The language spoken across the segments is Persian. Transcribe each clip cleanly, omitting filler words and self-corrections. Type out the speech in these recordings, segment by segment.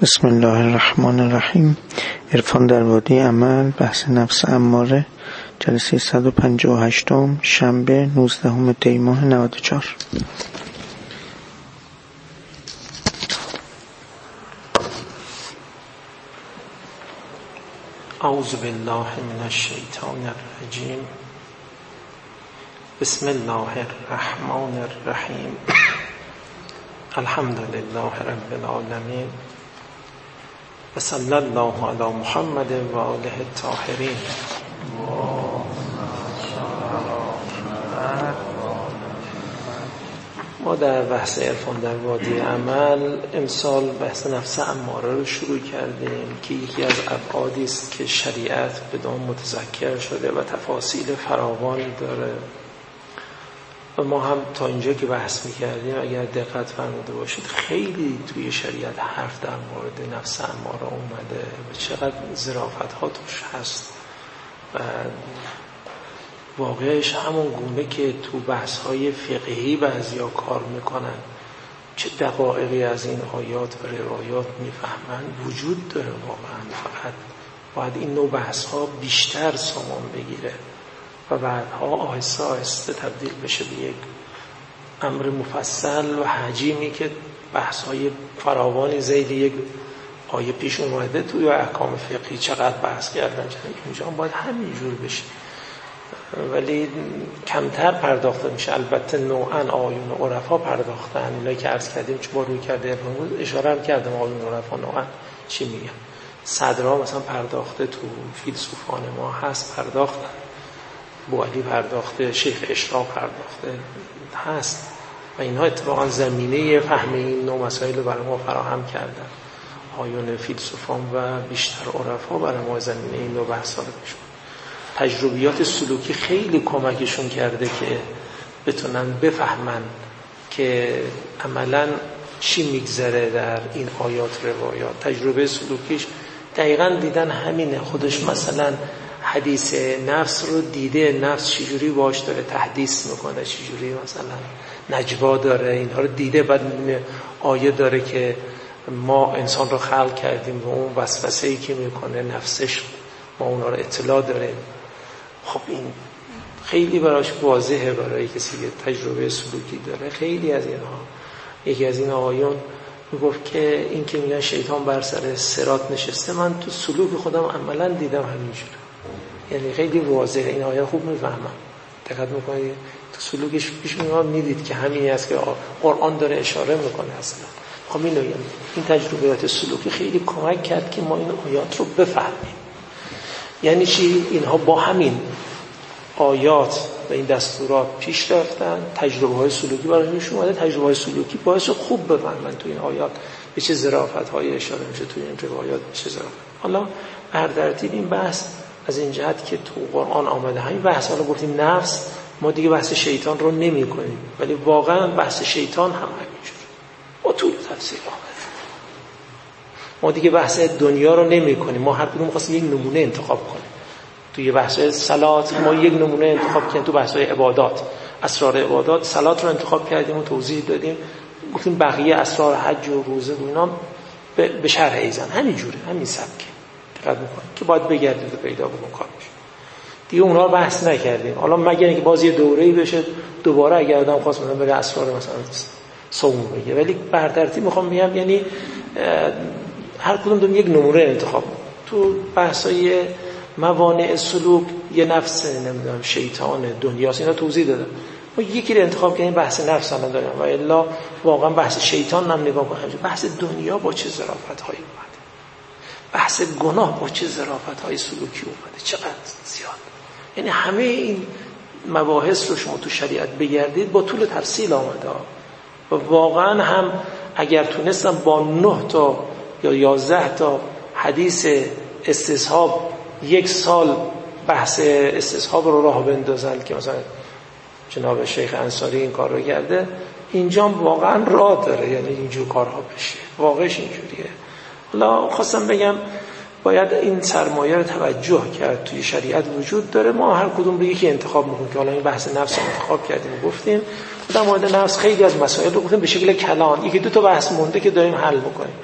بسم الله الرحمن الرحیم. عرفان در وادی عمل، بحث نفس اماره، جلسه 158 شنبه 19 دی ماه 94. اعوذ بالله من الشیطان الرجیم. بسم الله الرحمن الرحیم. الحمد لله رب العالمین و صلی الله علی محمد و آله الطاهرین. ما در بحث عرفان در وادی عمل امسال بحث نفس اماره رو شروع کردیم که یکی از ابعادی است که شریعت بدان متذکر شده و تفاصیل فراوانی داره و ما هم تا اینجا که بحث می‌کردیم اگر دقت فرموده باشید خیلی توی شریعت حرف در مورد نفس اماره اومده و چقدر ظرافت‌ها توش هست و واقعش همون گونه که تو بحث‌های فقهی بعضیا کار میکنن چه دقایقی از این آیات و روایات میفهمن وجود داره واقعا، فقط باید این نوع بحث‌ها بیشتر سامان بگیره و بعدها آهسته آهسته تبدیل بشه به یک امر مفصل و حجیمی که بحث‌های فراوانی زید یک آیه پیش اومده توی احکام فقهی چقدر بحث کردن، اینجا باید همینجور بشه ولی کمتر پرداخته میشه. البته نوعاً آیون عرفا پرداختن، اینایی که عرض کردیم چون با روی کرده بود اشاره هم کردم آیون عرفا نوعاً چی میگن. صدرا مثلا پرداخته، تو فیلسوفان ما هست پرداختن، بوعلی پرداخته، شیخ اشراق پرداخته هست و اینها اتفاقا زمینه فهم این نوع مسائل رو برای ما فراهم کردن. آیون فیلسوفان و بیشتر عرفا برای ما زمینه این نوع بحثا رو پیش تجربیات سلوکی خیلی کمکشون کرده که بتونن بفهمن که عملاً چی میگذره در این آیات روایات. تجربه سلوکیش دقیقاً دیدن همینه. خودش مثلا حدیث نفس رو دیده، نفس چجوری باش داره تحدیث میکنه، چجوری مثلا نجوا داره، اینها رو دیده. بعد آیه داره که ما انسان رو خلق کردیم و اون وسوسه‌ای که میکنه نفسش ما اونا رو اطلاع داریم. خب این خیلی براش واضحه برای کسی که تجربه سلوکی داره. خیلی از اینها، یکی از این آیون میگفت که این که میگن شیطان بر سر صراط نشسته، من تو سلوک خودم عملا دیدم همینجوره، یعنی خیلی واضحه. این آیه خوب میفهمم، دقت میکنید تو سلوکش پیش میدید که همینی است که قرآن داره اشاره میکنه. اصلا خب این تجربیات سلوکی خیلی کمک کرد که ما این آیات رو بفهمیم. یعنی چی؟ اینها با همین آیات و این دستورات پیش رفتن، تجربه های سلوکی برایشون اومده، تجربه های سلوکی باعث خوب بفهمن تو این آیات به چه ظرافت های اشاره میشه، تو این روایات به چه ظرافت. حالا هر ترتیب این بحث از این جهت که تو قرآن آمده همین بحث، حالا گفتیم نفس، ما دیگه بحث شیطان رو نمی کنیم ولی واقعا بحث شیطان هم همینجور با طول تفسیر آمده. ما دیگه بحث دنیا رو نمی کنیم، ما هر کدوم خواستیم یک نمونه انتخاب کنیم. توی بحث صلات ما یک نمونه انتخاب کردیم، تو بحث عبادات، اسرار عبادات صلات رو انتخاب کردیم و توضیح دادیم، گفتیم بقیه اسرار حج و روزه و اینا به شرح ایزن همینجوره، همین سبکه. دقت می‌کنید که باید بگردید و پیدا کنید کارش. دیگه اونها رو بحث نکردیم. حالا مگر اینکه باز یه دوره‌ای بشه دوباره اگر آدم خواست مثلا بره اسرار مثلا صوم بگه، ولی بر ترتیب می‌خوام بگم یعنی هر کدوم دون یک نمونه انتخاب. تو بحث‌های موانع سلوک یه نفس نمیدونم شیطان دنیاست، اینا توضیح دادم. ما یکی رو انتخاب کردیم بحث نفس الان داریم و الا واقعا بحث شیطان هم نگاه کنیم. بحث دنیا با چه ظرافت‌هایی اومده، بحث گناه با چه ظرافت‌های سلوکی اومده، چقدر زیاد. یعنی همه این مباحث رو شما تو شریعت بگردید با طول تفصیل آمده و واقعا هم اگر تونستم با 9 تا یا 11 تا حدیث استصحاب یک سال بحث استصحاب رو راه بندازن که مثلا جناب شیخ انصاری این کار رو کرده، اینجا واقعا راه داره، یعنی اینجور کارها بشه، واقعش اینجوریه. حالا خواستم بگم باید این سرمایه رو توجه کرد، توی شریعت وجود داره. ما هر کدوم رو یکی انتخاب میکنیم که حالا این بحث نفس رو انتخاب کردیم و گفتیم در مورد نفس خیلی از مسائل رو گفتیم به شکل کلان، یکی دو تا بحث مونده که داریم حل میکنیم.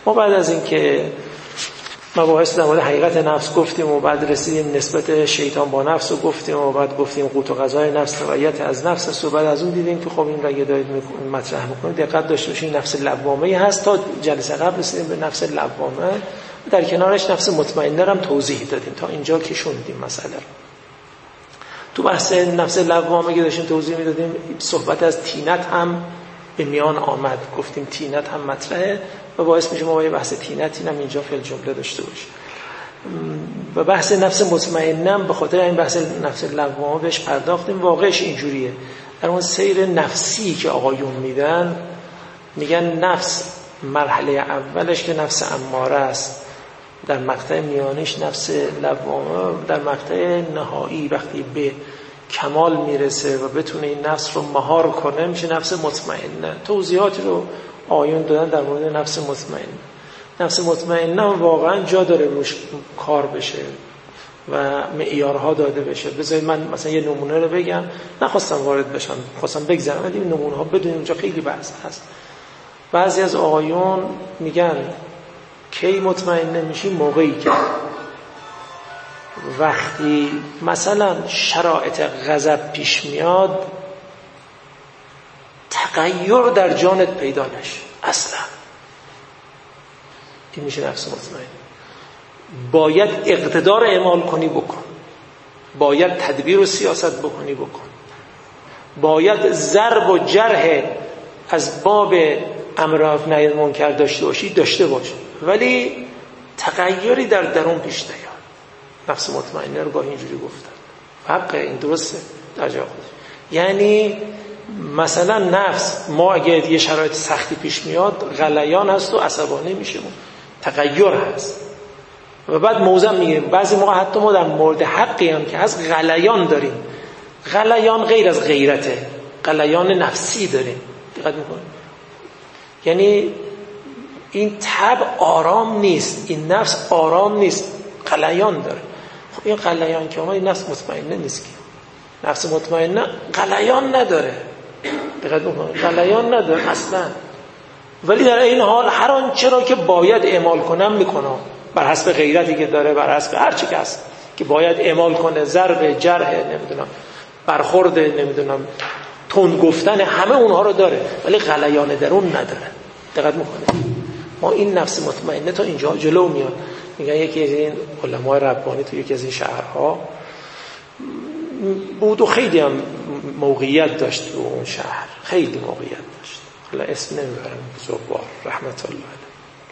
ما بعد از اینکه مباحث در مورد حقیقت نفس گفتیم و بعد رسیدیم نسبت شیطان با نفس رو گفتیم و بعد گفتیم قوت و غذای نفس تبعیت از نفس است و بعد از اون دیدیم که خب این را اگه دارید مطرح میکنید دقت داشته باشید نفس لوامه هست. تا جلسه قبل رسیدیم به نفس لوامه، در کنارش نفس مطمئنه هم توضیح دادیم. تا اینجا که شوندیم مسئله رو. تو بحث نفس لوامه که داشتیم توضیح میدادیم صحبت از طینت هم به میان آمد. گفتیم طینت هم مطرحه و باعث میشه ما با یه بحث طینت هم اینجا فی الجمله داشته باشیم. و بحث نفس مطمئنه به خاطر این بحث نفس لوامه بهش پرداختیم. واقعش اینجوریه، در اون سیر نفسی که آقایون میدن میگن نفس مرحله اولش که نفس اماره است، در مقطع میانیش نفس لوامه، در مقطع نهایی وقتی به کمال میرسه و بتونه این نفس رو مهار کنه میشه نفس مطمئنه. توضیحاتی رو آیون دادن در مورد نفس مطمئنه. نفس مطمئنه واقعا جا داره روش کار بشه و معیارها داده بشه. بذارید من مثلا یه نمونه رو بگم، نخواستم وارد بشم، خواستم بگذرم ولی این نمونه ها بدونیم اونجا خیلی بحث هست. بعضی از آقایون میگن کی مطمئنه میشی؟ موقعی که وقتی مثلا شرایط غضب پیش میاد تغییر در جانت پیدا نشه اصلا، این میشه نفس مطمئن. باید اقتدار اعمال کنی بکن، باید تدبیر و سیاست بکنی بکن، باید ضرب و جرح از باب امر معروف نهی از منکر داشته باش ولی تغییری در درون پیش نیاد. نفس مطمئنه رو گاهی اینجوری گفتن، حق این درسته در جای خودش. یعنی مثلا نفس ما اگه یه شرایط سختی پیش میاد غلیان هست و عصبانی میشه، تغییر هست و بعد موزم میگه بعضی موقع حتی ما در مورد حقی هم که هست غلیان داریم. غلیان غیر از غیرته، غلیان نفسی داریم. دقت میکنید؟ یعنی این طبع آرام نیست، این نفس آرام نیست، غلیان داره. خب این غلیان که این نفس مطمئنه نیست که. نفس مطمئنه غلیان نداره، دقت میکنید؟ غلیان نداره اصلا، ولی در این حال هر آنچه را که باید اعمال کنم میکنم بر حسب غیرتی که داره، بر حسب هر چی که هست که باید اعمال کنه، ضرب، جرح، نمیدونم برخورد، نمیدونم تند گفتن، همه اونها رو داره ولی غلیان درون نداره. دقت میکنه؟ ما این نفس مطمئنه تا اینجا جلو میاد. میگن یکی از این علمای ربانی تو یکی از این شهرها بود و خیلی هم موقعیت داشت تو اون شهر، خیلی موقعیت داشت، حالا اسم نمیبرم، زوار رحمت الله علیه.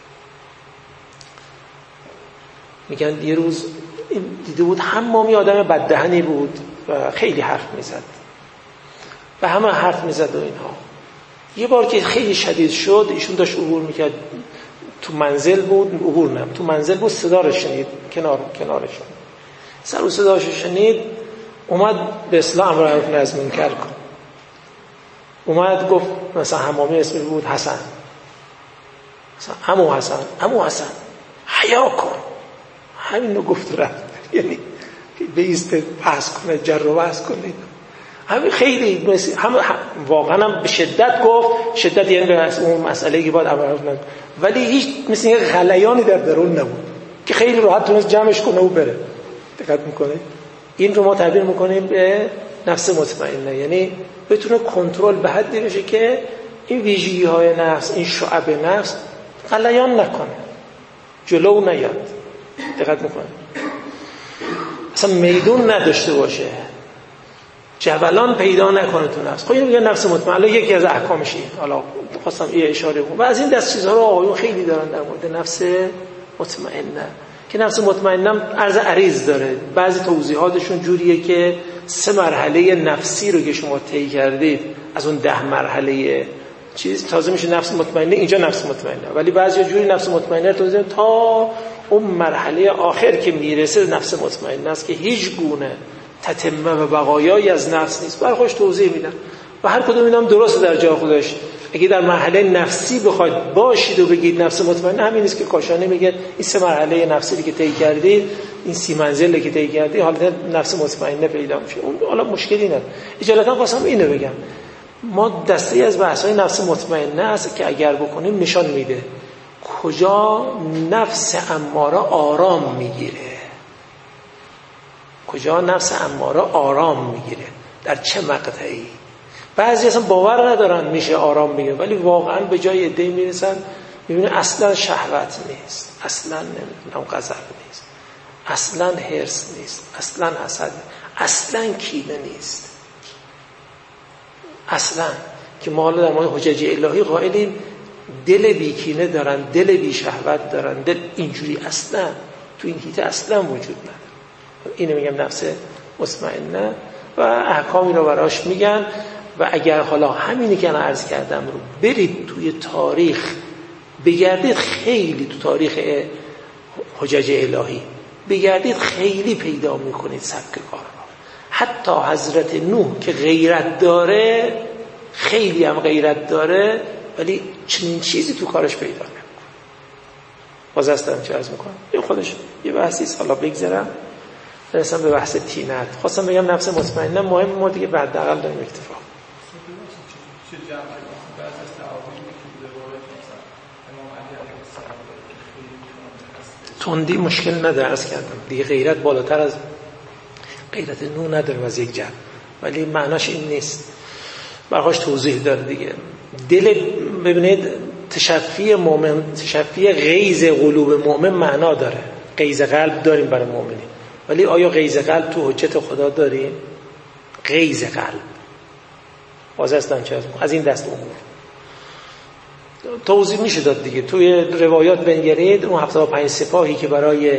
میگن یه روز دیده بود حمامی آدم بددهنی بود و خیلی حرف میزد و همه حرف میزد و اینها. یه بار که خیلی شدید شد ایشون داشت عبور میکرد، تو منزل بود، عبور نم تو منزل بود، صدا رو شنید کنارشون، سر و صداشو شنید، اومد به اصلاح امر معروف نهی از منکر کن. اومد گفت مثلا حمامی اسمی بود حسن، مثلا عمو حسن حیا کن، همین رو گفت رفت. یعنی بیسته بحث کنه، جر و بحث کنه، همین خیلی هم واقعا هم به شدت گفت، شدت یعنی به اون مسئله که باید امر معروف نهی، ولی هیچ مثل یه غلیانی در درون نبود که خیلی راحت تونست جمعش کنه و بره. دقت میکنه؟ این رو ما تعبیر میکنیم به نفس مطمئنه، یعنی بتونه کنترل به حدی بشه که این ویژگی های نفس، این شعب نفس غلیان نکنه، جلو نیاد. دقت میکنه؟ اصلا میدون نداشته باشه، جبلان پیدا نکنه تو نفس. خب اینو میگن نفس مطمئنه، یکی از احکامش این. حالا خواستم یه اشاره کنم و از این دست چیزها رو آقایون خیلی دارن در مورد نفس مطمئنه، که نفس مطمئنه عرض عریض داره. بعضی توضیحاتشون جوریه که 3 مرحله نفسی رو که شما طی کردید از اون 10 مرحله چیز تازه میشه نفس مطمئنه. اینجا نفس مطمئنه، ولی بعضی جوری نفس مطمئنه رو توضیح تا اون مرحله آخر که میرسه نفس مطمئنه است که هیچ گونه تتمه و بقایایی از نفس نیست. برای خودش توضیح میدن و هر کدوم اینام درسته در جای خودش. اگه در مرحله نفسی بخواید باشید و بگید نفس مطمئنه، همین نیست که کاشانی میگه این 3 مرحله نفسی که طی کردید، این 30 منزل که طی کردید، حالت نفس مطمئنه پیدا میشه. اون حالا مشکلی نداره. اجالتا خواستم اینو بگم، ما دسته از بحث‌های نفس مطمئنه است که اگر بکنیم نشان میده کجا نفس اماره آرام میگیره، کجا نفس اماره آرام میگیره، در چه مقطعی. بعضی اصلا باور ندارن میشه آرام میگیره، ولی واقعا به جای عده‌ای میرسن میبینه اصلا شهوت نیست، اصلا نمیدونم غضب نیست، اصلا حرص نیست، اصلا حسد، اصلا کینه نیست، اصلا. که ما حالا در مورد حجج الهی قائلیم دل بی کینه دارن، دل بی شهوت دارن، دل اینجوری اصلا تو این هیته اصلا وجود نداره. اینو میگم نفس مطمئنه و احکامی رو براش میگن. و اگر حالا همینی که من عرض کردم رو برید توی تاریخ بگردید، خیلی تو تاریخ حجج الهی بگردید خیلی پیدا میکنید سبک کار رو. حتی حضرت نوح که غیرت داره، خیلی هم غیرت داره، ولی چنین چیزی تو کارش پیدا نمیکنه. باز هستم چه عرض میکنم این خودش یه بحثیست، حالا بگذارم برسم به بحث تینت. خواستم بگم نفس مطمئنه مهم، ما دیگه بعد اقل داریم اکتفا. تندی مشکل نداره، عرض کردم دیگه غیرت بالاتر از غیرت نوح نداره از یک جهت، ولی معناش این نیست، برخاش توضیح داره دیگه. دل ببینید تشفی مؤمن، تشفی غیظ قلوب مؤمن معنا داره. غیظ قلب داریم برای مؤمنین، ولی آیا غیظ قلب تو حجت خدا داریم؟ غیظ قلب واضح است از این دست امور توضیح میشه داد دیگه. توی روایات بنگرید اون 75 سپاهی که برای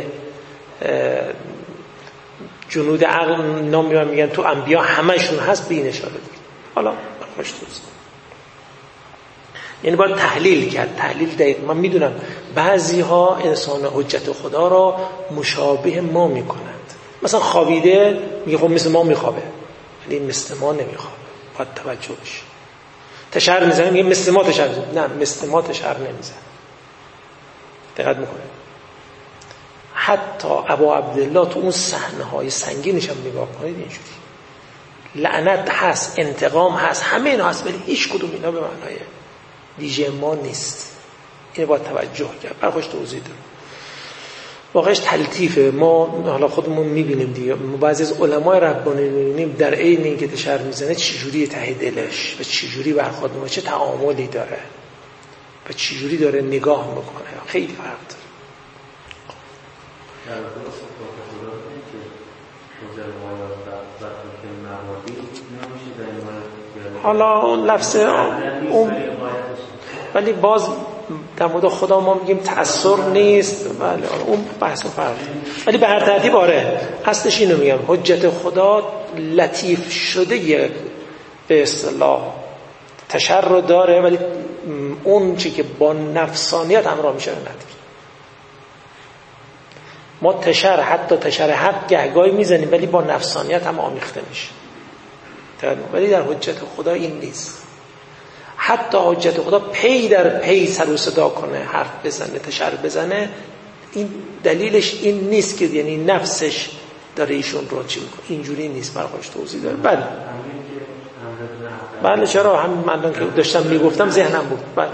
جنود عقل نام میگن تو انبیا همشون هست، بین اشاره دیگه. حالا خوش توضیح، یعنی باید تحلیل کرد، تحلیل دقیق. من میدونم بعضی ها انسان حجت خدا را مشابه ما میکنند، مثلا خوابیده میگه خب مثل ما میخوابه، ولی مثل ما نمیخوابه، باید توجه بشه. تشر میزنه میگه مثل ما تشر میزنه، نه مثل ما تشر نمیزنه. دقت میکنه. حتی ابا عبدالله تو اون صحنه های سنگینش هم نگاه کنید اینجوری لعنت هست، انتقام هست، همه اینا هست، ولی هیچ کدوم اینا به معنای ویژه ما نیست. اینو باید توجه کرد. برخوش توضیح دارم. واقعش تلطیفه. ما حالا خودمون میبینیم دیگه، بعضی از علمای ربانی میبینیم در عین اینکه تشر میزنه چجوری ته دلش و چجوری برخورد میکنه، چه تعاملی داره و چجوری داره نگاه میکنه، خیلی فرق داره. حالا اون لفظ اون، ولی باز در مورد خدا ما میگیم تأثیر نیست، بله اون بحث و فرق، ولی به هر ترتیب آره هستش. اینو میگم حجت خدا لطیف شده به اصطلاح تشر رو داره، ولی اون چی که با نفسانیت همراه میشه نداره. ما تشر، حتی تشر حق گهگاهی میزنیم ولی با نفسانیت هم آمیخته میشه، ولی در حجت خدا این نیست. حتی حجت خدا پی در پی سر و صدا کنه، حرف بزنه، تشر بزنه، این دلیلش این نیست که یعنی نفسش داره ایشون رو چی میکنه، اینجوری نیست. برخوش توضیح داره. بله چرا، همین من که داشتم میگفتم ذهنم بود. بله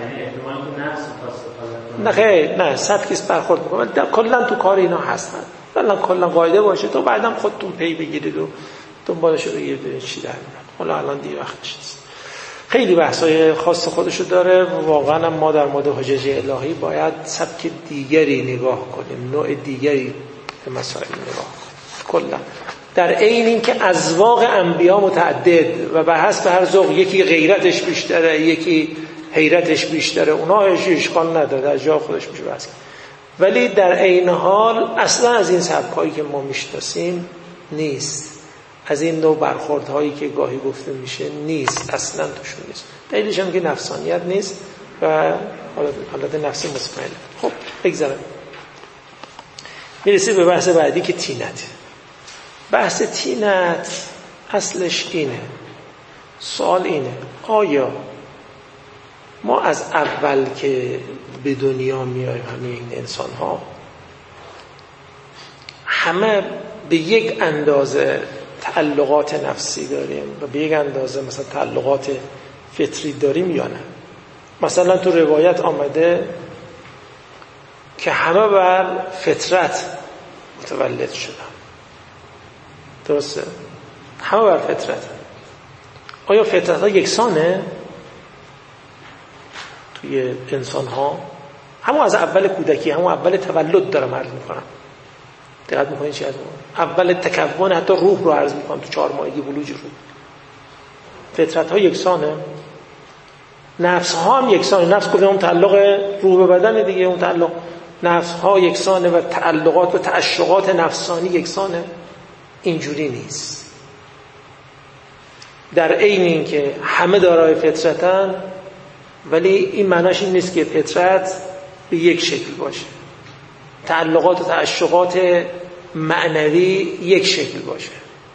نه خیر، نه سبکیست برخورد میکنه، کلا تو کار اینا هست، کلا قاعده باشه تو بعدم خودتون پی بگیرید و دنبالش رو بگیرید چی در میاد. حالا الان دیگه وقتش نیست. خیلی بحثای خاص خودشو داره. واقعا ما در مورد حجج الهی باید سبک دیگری نگاه کنیم، نوع دیگری به مسائل نگاه کنیم. کلا در عین این که اذواق انبیا متعدد و به حسب هر ذوق یکی غیرتش بیشتره، یکی حیرتش بیشتره، اونها اشکال نداره، در جا خودش میشه بحث. ولی در عین حال اصلا از این سبکایی که ما میشناسیم نیست، از این نوع برخوردهایی که گاهی گفته میشه نیست، اصلا توشون نیست. دلیلش هم که نفسانیت نیست و حالت نفسی مطمئن. خب بگذارم میرسیم به بحث بعدی که تینت. بحث تینت اصلش اینه، سوال اینه، آیا ما از اول که به دنیا میایم همه این انسان ها همه به یک اندازه تعلقات نفسی داریم و به یک اندازه مثلا تعلقات فطری داریم یا نه؟ مثلا تو روایت آمده که همه بر فطرت متولد شدن. درسته؟ همه بر فطرت. آیا فطرت ها یکسانه؟ توی انسان ها همون از اول کودکی، همون اول تولد دارم عرض میکنم. دقت میکنید چی از اون اول تکون حتی روح رو عرض میکنم، تو 4 ماهگی بلوغ روح. فطرت ها یکسانه؟ نفس ها هم یکسانه. نفس گفتم اون تعلق روح به بدن دیگه، اون تعلق نفس ها یکسانه و تعلقات و تعشقات نفسانی یکسانه؟ اینجوری نیست. در عین این که همه دارای فطرتن، ولی این معناش این نیست که فطرت به یک شکل باشه، تعلقات و تعشقات معنوی یک شکل باشه،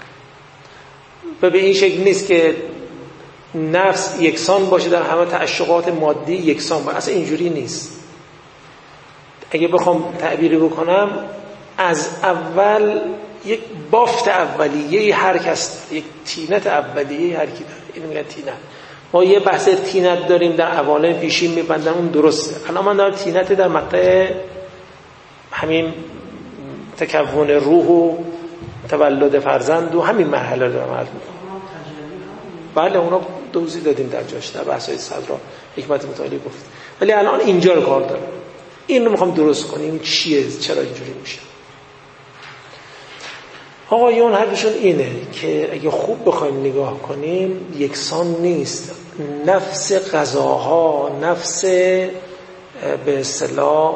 و به این شکل نیست که نفس یکسان باشه در همه تعشقات مادی یکسان باشه. اصلا اینجوری نیست. اگه بخوام تعبیری بکنم، از اول یک بافت اولیه هر کس، یک تینت اولیه هر کی داره. اینو میگن تینت. ما یه بحث تینت داریم در عوالم پیشین میبندن، اون درسته. الان من دارم تینت در مقطع همین تکون روح و تولد فرزند و همین مرحله دارم عرض میکنم. بله اونا دوزی دادیم در جاش، در بحث‌های صدرا حکمت متعالی گفت. ولی الان اینجا رو کار دارم، این رو میخوام درست کنیم. چیه؟ چرا اینجوری میشه؟ آقایون حرفشون اینه که اگه خوب بخوایم نگاه کنیم، یکسان نیست. نفس غذاها، نفس به اصطلاح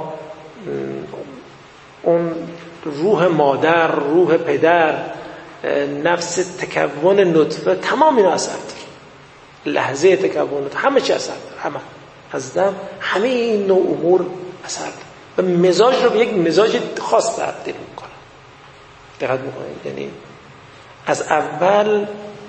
اون روح مادر، روح پدر، نفس تکون نطفه، تمام اینا اثر داره. لحظه تکون نطفه همه چی اثر داره، همه از دم، همه این نوع امور اثر داره و مزاج رو به یک مزاج خاص تبدیل میکنه. دقت میکنید؟ یعنی از اول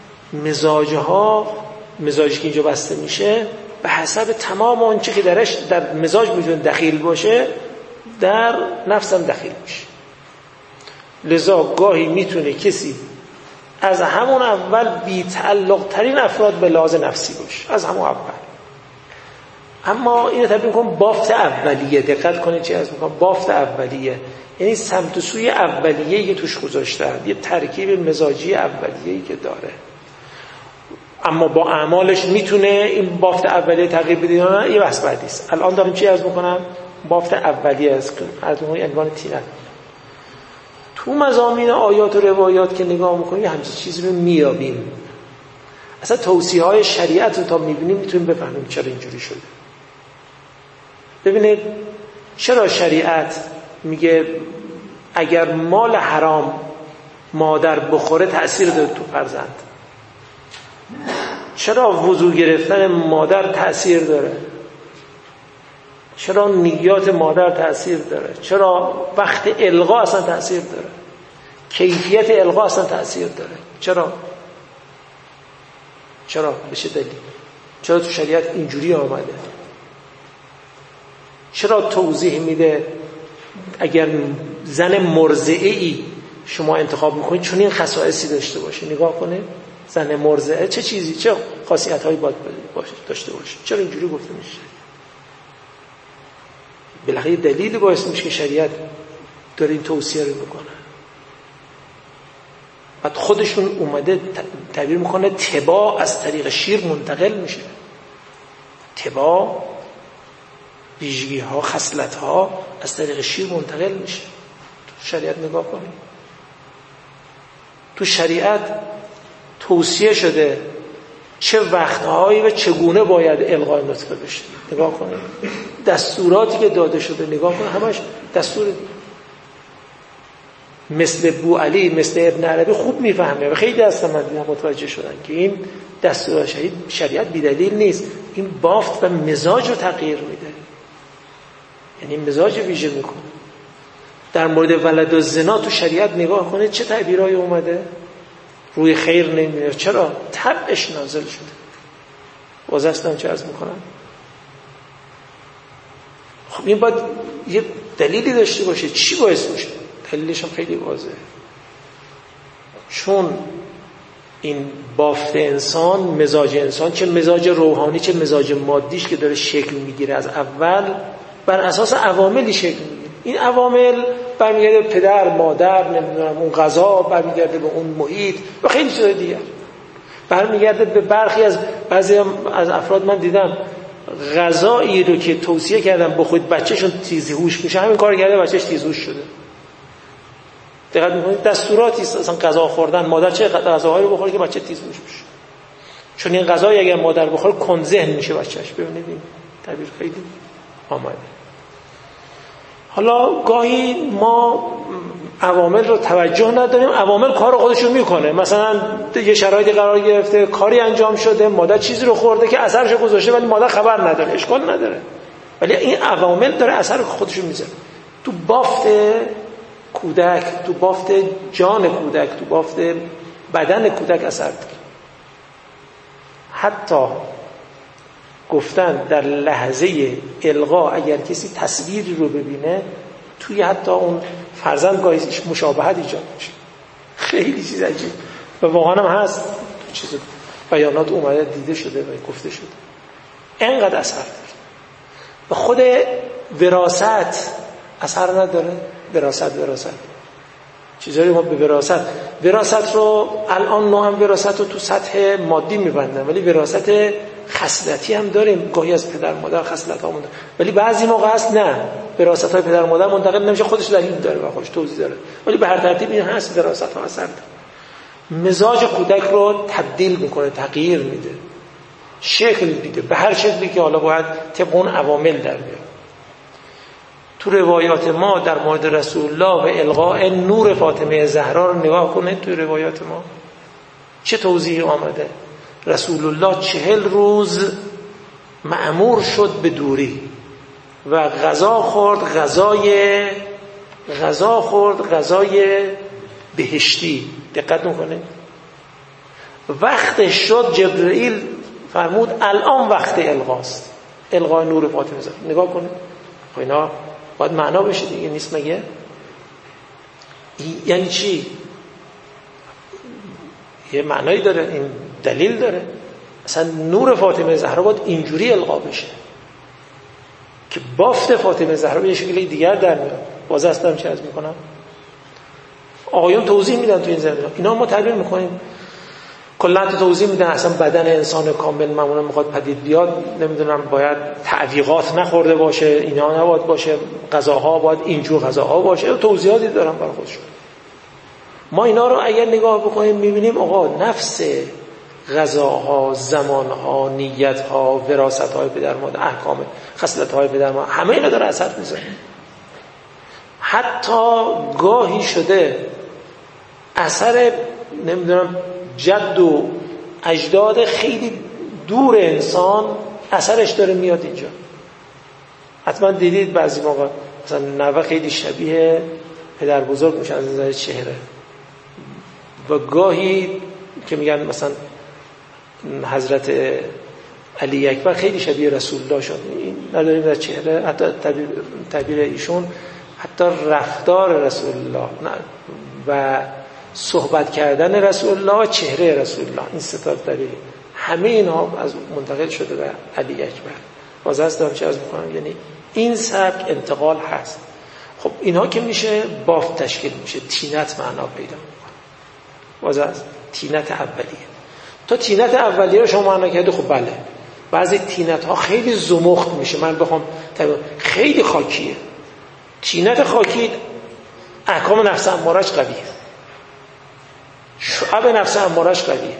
مزاجی که اینجا بسته میشه به حسب تمام اون چیزی که درش در مزاج میتونه دخیل باشه، در نفسم دخیل میشه. لذا گاهی میتونه کسی از همون اول بی تعلق ترین افراد به لحاظ نفسی باشه، از همون اول. اما اینو تبیین کنم بافت اولیه. دقت کنید چی از میکنم؟ بافت اولیه یعنی سمت و سوی اولیه‌ای که توش گذاشتن، یه ترکیب مزاجی اولیه‌ای که داره. اما با اعمالش میتونه این بافت اولیه تغییر بده یا نه، یه بحث بعدی است. الان دارم چی عرض میکنم؟ بافت اولیه است که از عنوان تینت. تو مضامین آیات و روایات که نگاه میکنیم همچین چیزی رو میابیم. اصلا توصیه‌های شریعت رو تا میبینیم میتونیم بفهمیم چرا اینجوری شده. ببینید چرا شریعت میگه اگر مال حرام مادر بخوره تأثیر داره تو فرزند؟ چرا وضو گرفتن مادر تأثیر داره؟ چرا نیات مادر تأثیر داره؟ چرا وقت القا اصلا تأثیر داره؟ کیفیت القا اصلا تأثیر داره؟ چرا؟ به چه دلیل؟ چرا تو شریعت اینجوری آمده؟ چرا توضیح میده اگر زن مرضعه‌ای شما انتخاب میکنید چون این خصائصی داشته باشه؟ نگاه کنید زن مرضعه چه چیزی، چه خاصیت‌هایی باید داشته باشه؟ چرا اینجوری گفته میشه؟ بالاخره دلیلی باعث میشه که شریعت داره این توصیه رو میکنه. بعد خودشون اومده تعبیر میکنه تبا از طریق شیر منتقل میشه. تبا، ویژگی ها، خصلت ها از طریق شیر منتقل میشه. تو شریعت نگاه کنید، تو شریعت توصیه شده چه وقتهایی و چگونه باید القای نطفه بشه. نگاه کنید دستوراتی که داده شده، نگاه کنید همش دستور دیگه. مثل بو علی، مثل ابن عربی خوب میفهمه و خیلی از مدینه متوجه شدن که این دستور شریعت بی‌دلیل نیست. این بافت و مزاج رو تغییر میده، یعنی مزاج ویژه میکنه. در مورد ولد و زنا تو شریعت نگاه کنید چه تعبیرایی اومده، روی خیر نمیره. چرا؟ طبعش نازل شده. واسه چه عرض میکنم؟ خب این باید یه دلیلی داشته باشه. چی باعث میشه؟ دلیلش هم خیلی واضحه. چون این بافت انسان، مزاج انسان، چه مزاج روحانی چه مزاج مادیش که داره شکل میگیره از اول، بر اساس عواملی شکل میگیره. این عوامل برمیگرده به پدر، مادر، نمیدونم اون غذا، برمیگرده به اون محیط و خیلی چیزای دیگر، برمیگرده به برخی از بعضی از افراد من دیدم غذایی رو که توصیه کردن بخورید بچه‌شون تیزهوش میشه، همین کار کرده بچه‌ش تیزهوش شده. دقت می‌کنید دستوراتی اصلا غذا خوردن، مادر چه غذاهایی رو بخوره که بچه تیزهوش بشه، چون این غذایی اگر مادر بخوره کند ذهن میشه بچه‌ش. ببینید این تعبیر خیلی آمده. حالا گاهی ما عوامل رو توجه نداریم، عوامل کار خودشون میکنه. مثلا یه شرایطی قرار گرفته، کاری انجام شده، مادر چیزی رو خورده که اثرش گذاشته ولی مادر خبر نداره، اشکال نداره، ولی این عوامل داره اثر خودشون میذاره تو بافت کودک، تو بافت جان کودک، تو بافت بدن کودک اثر داره. حتی گفتن در لحظه القا اگر کسی تصویری رو ببینه، توی حتی اون فرزند گاهی مشابهت ایجاد میشه. خیلی چیز عجیب و واقعا هم هست، چیز بیانات اومده دیده شده و گفته شده. اینقدر اثر داره. و خود وراثت اثر نداره. وراثت چیزایی ما به وراثت رو الان ما هم وراثت رو تو سطح مادی میبندن، ولی وراثت خصلتی هم داریم. گاهی از پدر مادر خصلت‌ها مونده، ولی بعضی موقع هست نه، وراثت‌های پدر مادر منتقل نمیشه، خودش دلیل داره و خودش توضیح داره، ولی به هر ترتیب این هست وراثت‌ها اثر داره. مزاج کودک رو تبدیل میکنه، تغییر میده، شکل میده به هر شکلی که حالا باید طبق اون عوامل در بیاد. تو روایات ما در مورد رسول الله و القاء نور فاطمه زهرا رو نگاه کنید. تو روایات ما چه توضیحی آمده؟ رسول الله 40 روز مأمور شد به دوری و غذا خورد غذای بهشتی. دقت میکنید؟ وقتش شد جبرئیل فرمود الان وقت القاست، القاء نور فاطمه زهرا. نگاه کنید، اینا باید معنا بشه دیگه، نیست مگه؟ یعنی چی؟ یه معنایی داره، این دلیل داره. اصلا نور فاطمه زهرا باید اینجوری القا بشه که بافت فاطمه زهرا به شکل دیگر در میاد. باز هستم چه عرض میکنم، آقایون توضیح میدن تو این زمینه، اینا ما تعبیر میکنیم، کلا توضیح میدن اصلا بدن انسان کامل معمولا میخواد پدید بیاد، نمیدونم باید تعویقات نخورده باشه، اینا نباید باشه، غذاها باید اینجور غذاها باشه، توضیحاتی دارن برای خودشون. ما اینا رو اگر نگاه بکنیم میبینیم آقا نفس غذاها، زمانها، نیتها، وراثت‌های پدر مادر، احکام، خصلت‌های پدر مادر، همه اینا داره اثر میذاره. حتی گاهی شده اثر نمیدونم جد و اجداد خیلی دور انسان اثرش داره میاد اینجا. حتما دیدید بعضی موقع مثلا نوه خیلی شبیه پدر بزرگ میشه از نظر چهره، و گاهی که میگن مثلا حضرت علی اکبر خیلی شبیه رسول الله شد. این نداریم در چهره، حتی تعبیر ایشون، حتی رفتار رسول الله و صحبت کردن رسول الله و چهره رسول الله، این ستا دلیل، همه اینها از منتقل شده به علی اکبر. باز هستم چه از میکنم، یعنی این سبک انتقال هست. خب اینها که میشه بافت تشکیل میشه، تینت معنا پیدا میکنه. باز از تینت اولیه تا تینت اولیه رو شما معنا کرده. خب بله، بعضی تینت ها خیلی زمخت میشه، من بخوام خیلی خاکیه. تینت خاکی احکام نفس امارش قویه، شعب نفس امارش قویه،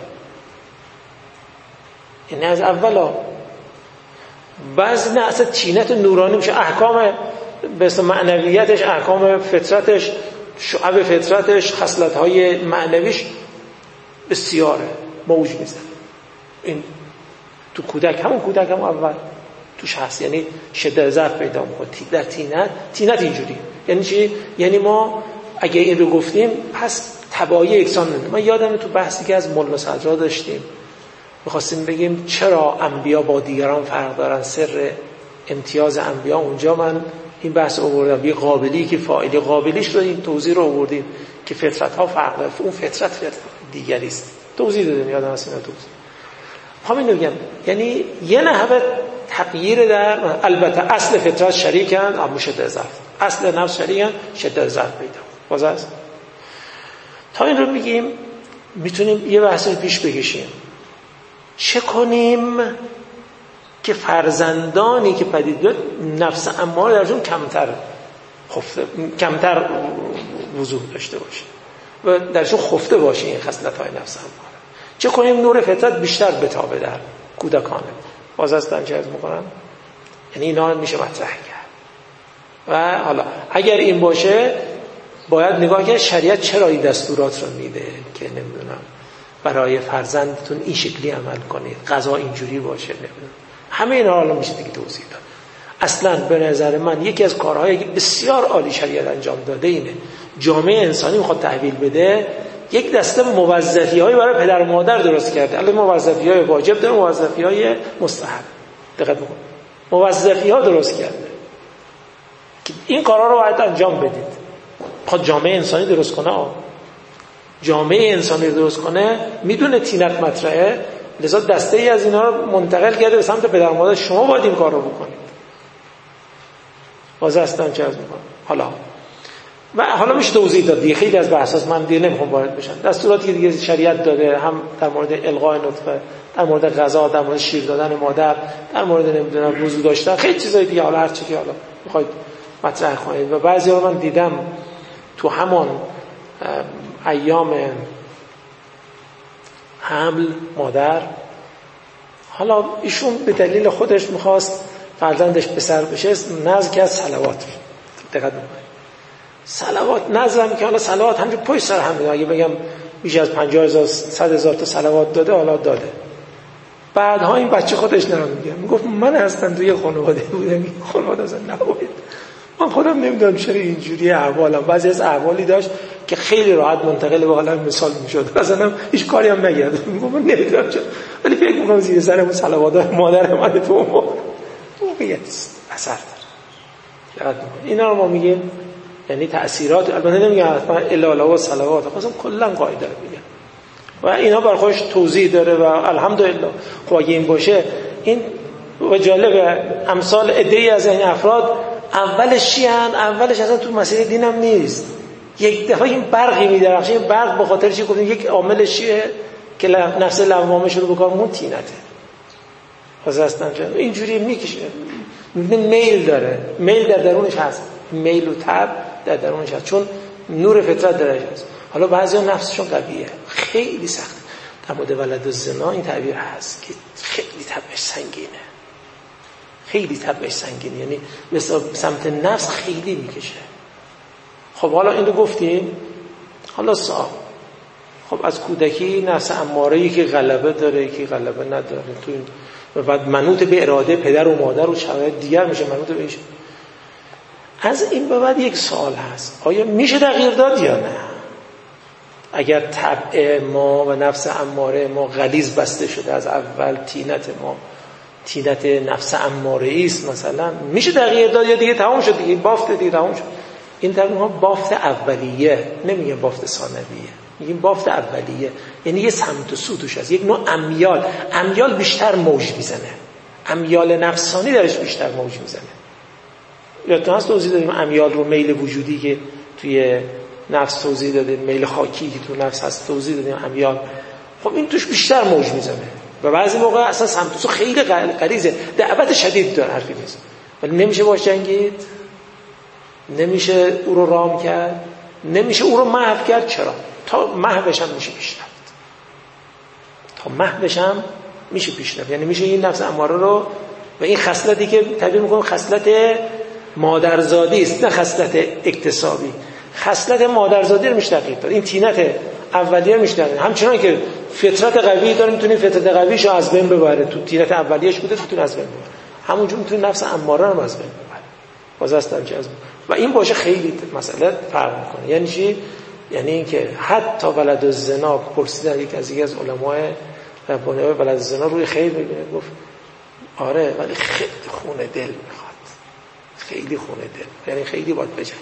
این از اولا. بعضی نه اصلا تینت نورانی میشه، احکام به اسم معنویتش، احکام فطرتش، شعب فطرتش، خصلت‌های معنویش بسیاره، موج میزنه. این تو کودک، همون کودک هم اول توش هست، یعنی شدت ضعف پیدا میکنه. در تینت اینجوری یعنی چی؟ یعنی ما اگه این رو گفتیم پس تبعیه یکسان نمیده. من یادم تو بحثی که از مولانا صدرا داشتیم میخواستیم بگیم چرا انبیا با دیگران فرق دارن، سر امتیاز انبیا، اونجا من این بحث آوردم. یه قابلی که فاعلی قابلیش رو این توضیح رو آوردیم که فطرت ها فرق داره، اون فطرت دیگری است، توضیح دادیم، یادم هست اینا توضیح. همین میگم، یعنی یه نحوه تغییر در، البته اصل فطرت شریکن، اما شده ضعف اصل نفس شریعه شدت ضعف پیدا باز است. تا این رو میگیم میتونیم یه بحث رو پیش بکشیم. چه کنیم که فرزندانی که پدید بیاد نفس اماره درشون کمتر وضوح داشته باشه و درشون خفته باشه این خصلت‌های نفس اماره؟ چه کنیم نور فطرت بیشتر بتابه در کودکانه؟ باز هستن چه از میکنن؟ یعنی اینا میشه مطرح کرد. و حالا اگر این باشه باید نگاه کرد شریعت چرا این دستورات رو میده که نمیدونم برای فرزندتون این شکلی عمل کنید، غذا اینجوری باشه، نمیدونم همه اینا حالا میشه دیگه توضیح داد. اصلا به نظر من یکی از کارهایی که بسیار عالی شریعت انجام داده اینه جامعه انسانی میخواد تحویل بده، یک دسته موظفی‌های برای پدر و مادر درست کرده. البته موظفی‌های واجب داره، موظفی‌های مستحب. دقت بکن. موظفی‌ها درست کرده که این کارا رو باید انجام بدید. خود جامعه انسانی درست کنه جامعه انسانی درست کنه میدونه تینت مطرحه، لذا دسته ای از اینا رو منتقل کرده به سمت پدر و مادر. شما باید این کار رو بکنید. واضح هستن چه از میکنم. حالا میشه توضیح داد دیگه. خیلی از بحثاست من دیگه نمیخوام وارد بشم. دستوراتی که دیگه شریعت داده هم در مورد القاء نطفه، در مورد غذا، در مورد شیر دادن مادر، در مورد نمیدونم وضو داشتن، خیلی چیزای دیگه. حالا هر چی که حالا میخواید مطرح کنید. و بعضیا رو من دیدم تو همان ایام حمل مادر، حالا ایشون به دلیل خودش میخواست فرزندش پسر بشه، نذر کرد صلوات. دقت بکنید. صلوات نظرم که حالا صلوات همینجور پشت سر هم میده. اگه بگم بیش از 50,000 100,000 تا صلوات داده، حالا داده. بعدها این بچه خودش نمیگه، میگفت من اصلا توی خانواده بودم، این خانواده اصلا نبود، من خودم نمیدونم چرا اینجوری احوالم. بعضی از احوالی داشت که خیلی راحت منتقل به حالت مثال میشد، اصلا هیچ کاری هم نکرد. میگفت من نمیدونم چرا، ولی فکر میکنم زیر سرمون صلوات مادر من تو موقعیت اثر داره. اینا رو ما میگیم یعنی تأثیرات. البته نمیگم حتما الاله و صلوات، خواستم کلا قاعده رو بگم و اینا بر خودش توضیح داره و الحمدلله. خب اگه این باشه، این و جالبه امثال عده‌ای از این افراد اولش چیان؟ اولش اصلا تو مسیر دینم نیست. یک دفعه این برقی میدرخشه. این برق به خاطر چی گفتیم؟ یک عاملش چیه که نفس لوامه شروع بکنه، اون تینته. واسه اصلا اینجوری میکشه، میل داره، میل در درونش هست، میل و تب در درونش هست، چون نور فطرت درش هست. حالا بعضیا نفسشون قویه، خیلی سخت. در مورد ولد الزنا این تعبیر هست که خیلی تبش سنگینه، خیلی تبش سنگینه، یعنی مثلا سمت نفس خیلی میکشه. خب حالا این رو گفتیم. حالا خب از کودکی نفس اماره‌ای که غلبه داره، که غلبه نداره، تو این و بعد منوط به اراده پدر و مادر و شرایط دیگر میشه منوط به ایش. از این به بعد یک سوال هست، آیا میشه تغییر داد یا نه؟ اگر طبع ما و نفس اماره ما غلیظ بسته شده از اول، تینت ما تینت نفس اماره است مثلا، میشه تغییر داد یا دیگه تمام شد دیگه، بافت دیگه تمام شد؟ این طبع ما بافت اولیه، نمیگه بافت ثانویه، میگیم بافت اولیه، یعنی یه سمت و سو توش هست، یک نوع امیال بیشتر موج میزنه، امیال نفسانی درش بیشتر موج میزنه. یادتون هست توضیح دادیم امیال رو، میل وجودی که توی نفس توضیح دادیم، میل خاکی که تو نفس هست توضیح دادیم، امیال. خب این توش بیشتر موج میزنه و بعضی موقع اصلا سمت و سو خیلی غلیظه، دعوت شدید داره، حرفی نیست، ولی نمیشه باش جنگید، نمیشه او رو رام کرد، نمیشه او رو محو کرد. چرا؟ تا محوش هم میشه پیش رفت، تا محوش هم میشه پیش رفت. یعنی میشه این نفس اماره رو و این خصلتی که تعبیر میکنم خصلت مادرزادی است، نه خصلت اکتسابی، خصلت مادرزادی رو میشه تغییر داد. این تینت اولیه میشه تغییر. همچنان که فطرت قوی داره، میتونی فطرت قویشو از بین ببره، تو تینت اولیه‌اش بوده میتونه از بین ببره، همونجور میتونه نفس اماره رو از بین ببره. باز هستن چه از بین. و این باشه خیلی مسئله فرق میکنه. یعنی چی؟ یعنی اینکه حتی ولد الزنا، پرسیدن یک از علماء ربانی ولد الزنا روی خیر میبینه، گفت آره ولی خیلی خونه دل میخواد، خیلی خونه دل، یعنی خیلی باید بجنگ.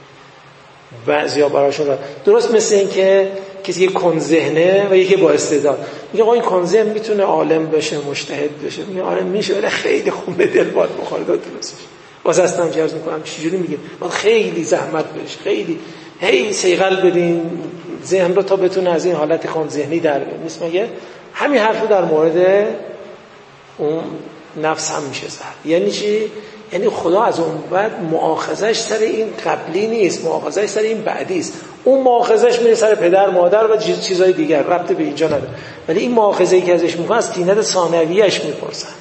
بعضیا براشون درست مثل این که کسی یک کنذهنه و یکی با استعداد، میگه آقا این کنذهن میتونه عالم بشه، مجتهد بشه، میگه آره میشه ولی خیلی خونه دل باید بخوره تا درست بشه. واسه هستم که عرض میکنم چجوری میگیم ما خیلی زحمت بشه، خیلی هی سیغل بدین ذهن رو تا بتونه از این حالت کند ذهنی در بیاد. نیست مگه همین حرفو در مورد اون نفس هم میشه زد. یعنی چی؟ یعنی خدا از اون بعد مؤاخذش سر این قبلی نیست، مؤاخذش سر این بعدی است. اون مؤاخذش میره سر پدر مادر و چیزای دیگر، ربط به اینجا نداره. ولی این مؤاخذه‌ای که ازش میکنه از طینت ثانویه‌اش میپرسند،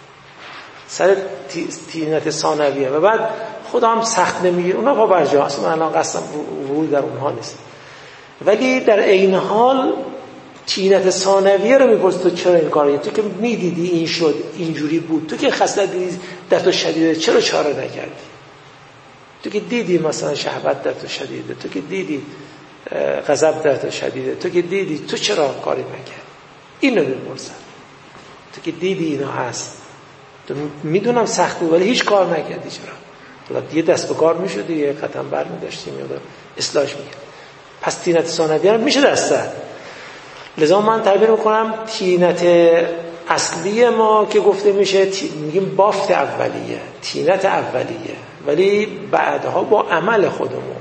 سر طینت ثانویه. و بعد خدا هم سخت نمیگیره، اونا پا بر جا، اصلا الان قصدم ورود در اونها نیست. ولی در عین حال طینت ثانویه رو میپرسه تو چرا این کاری؟ تو که میدیدی این شد، اینجوری بود، تو که خستت دیدی در تو شدیده، چرا چاره نکردی؟ تو که دیدی مثلا شهوت در تو شدیده، تو که دیدی غضب در تو شدیده، تو که دیدی، تو چرا کاری نکردی؟ اینو میپرسن. تو که دیدی اینا هست، تو میدونم سخت بود ولی هیچ کار نکردی، چرا؟ حالا یه دست به کار میشدی، یه قدم برمی‌داشتیم یا اصلاحش می‌کرد. پس طینت ثانویه هم میشه دسته. لذا من تعبیر میکنم طینت اصلی ما که گفته میشه میگیم بافت اولیه، طینت اولیه، ولی بعدها با عمل خودمون،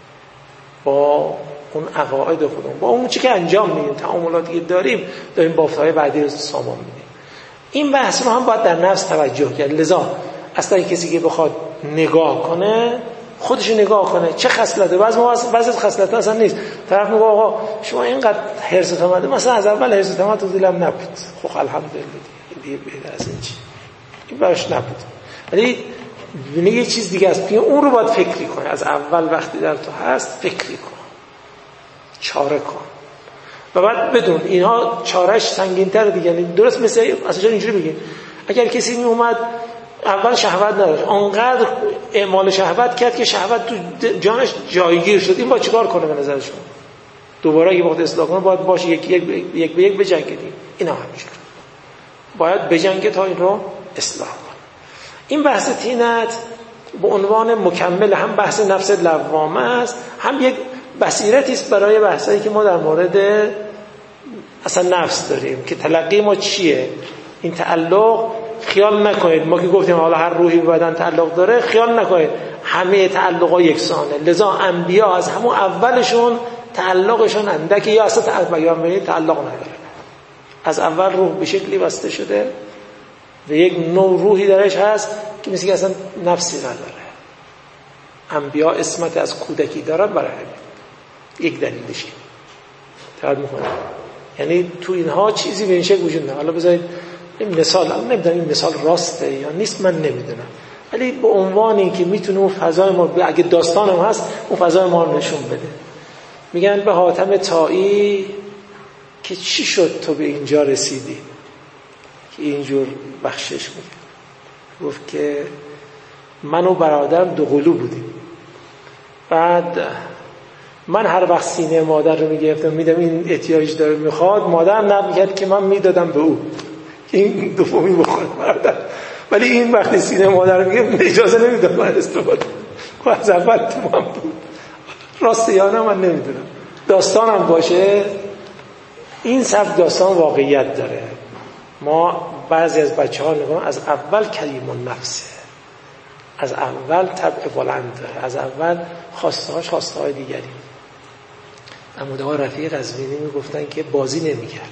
با اون عقاید خودمون، با اون چی که انجام میدیم، تعاملاتی که داریم بافت‌های بعدی رو سامان میدیم. این بحث رو هم باید در نفس توجه کرد. لذا اصلا کسی که بخواد نگاه کنه خودش نگاه کنه چه خصلته. بعضی خصلت‌ها اصلا نیست. طرف میگه آقا شما اینقدر حرصت اومده، مثلا از اول حرصت اومد تو دلم نبود، خب الحمدلله دیگه بهتر از این چی، این براش نبود. ولی ببینید یه چیز دیگه است، اون رو باید فکری کنه. از اول وقتی در تو هست فکری کن، چاره کن و بعد بدون اینها چارهش سنگین‌تر دیگه. درست مثل اصلا اینجوری بگیم اگر کسی می اومد اول شهوت نداشت، آنقدر اعمال شهوت کرد که شهوت تو جانش جایگیر شد، این با چیکار کنه به نظر شما؟ دوباره اگه وقت اصلاح کنه باید باشه یک به یک بجنگید. اینا همینجوره، باید بجنگه تا این رو اصلاح کنه. این بحث طینت به عنوان مکمل هم بحث نفس لوامه است، هم یک بصیرتی است برای بحثایی که ما در مورد اصلا نفس داریم که تلقی ما چیه. این تعلق خیال نکنید ما که گفتیم حالا هر روحی به بدن تعلق داره، خیال نکنید همه تعلق‌ها یکسانه. لذا انبیا از همون اولشون تعلقشون اندکی یا اصلا تعلق نداره. از اول روح به شکلی بسته شده و یک نوع روحی درش هست که مثل که اصلا نفسی نداره. انبیا اسمت از کودکی دارن، برای همین یک دلیلش تعبیر میکنه. یعنی تو اینها چیزی به این شکل وجود نداره. حالا بذارید این مثال، نمیدونم این مثال راسته یا نیست، من نمیدونم، ولی به عنوانی که میتونه اون فضای ما، اگه داستان هم هست، اون فضای ما رو نشون بده. میگن به حاتم طایی که چی شد تو به اینجا رسیدی که اینجور بخشش میگه. گفت که من و برادرم دو قلو بودیم، بعد من هر وقت سینه مادر رو میگرفتم میدم این احتیاج داره میخواد، مادرم نقل میکرد که من میدادم به او این دومی بخوره برادر، ولی این وقتی سینه مادر رو میگرفت اجازه نمیداد من استفاده کنم. از اول تو من بود. راسته یا نه من نمیدونم، داستانم باشه این سبک داستان واقعیت داره. ما بعضی از بچه‌ها میگن از اول کریم النفسه، از اول طبع بلند داره، از اول خواسته های دیگری. عموده ها رفیق قزوینی میگفتن که بازی نمیکرد،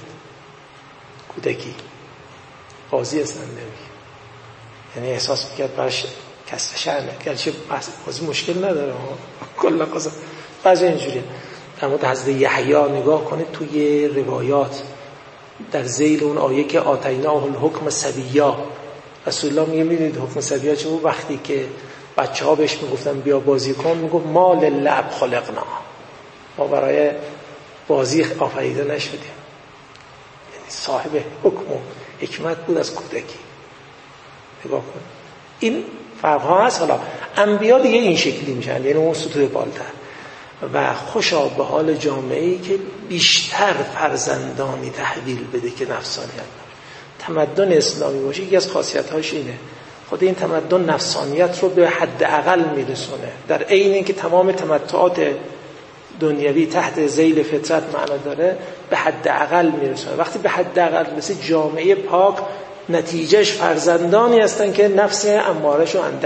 کودکی بازی اصلا نمیکرد، یعنی احساس میکرد براش کسر شأنه، گرچه بازی مشکل نداره کلا قضا بعضی اینجوریه. در مورد حضرت یحیی نگاه کنید توی روایات در ذیل اون آیه که آتیناه الحکم صبیا، رسول الله میگه میدونید حکم صبیا چه بود؟ وقتی که بچه‌ها بهش میگفتن بیا بازی کن میگفت ما للعب خلقنا، ما برای بازی آفریده نشدیم. یعنی صاحب حکم و حکمت بود از کودکی. نگاه کن این فرق‌ها هست. حالا انبیا دیگه این شکلی میشن، یعنی اون سطوح بالاتر. و خوشا به حال جامعه‌ای که بیشتر فرزندانی تحویل بده که نفسانیت داره. تمدن اسلامی باشه یکی از خاصیت‌هاش اینه، خود این تمدن نفسانیت رو به حد اقل میرسونه، در عین اینکه تمام تمتعات دنیوی تحت ذیل فطرت معنا داره، به حد اقل میرسونه. وقتی به حد اقل مثل جامعه پاک، نتیجهش فرزندانی هستن که نفس اماره‌شو اندکه،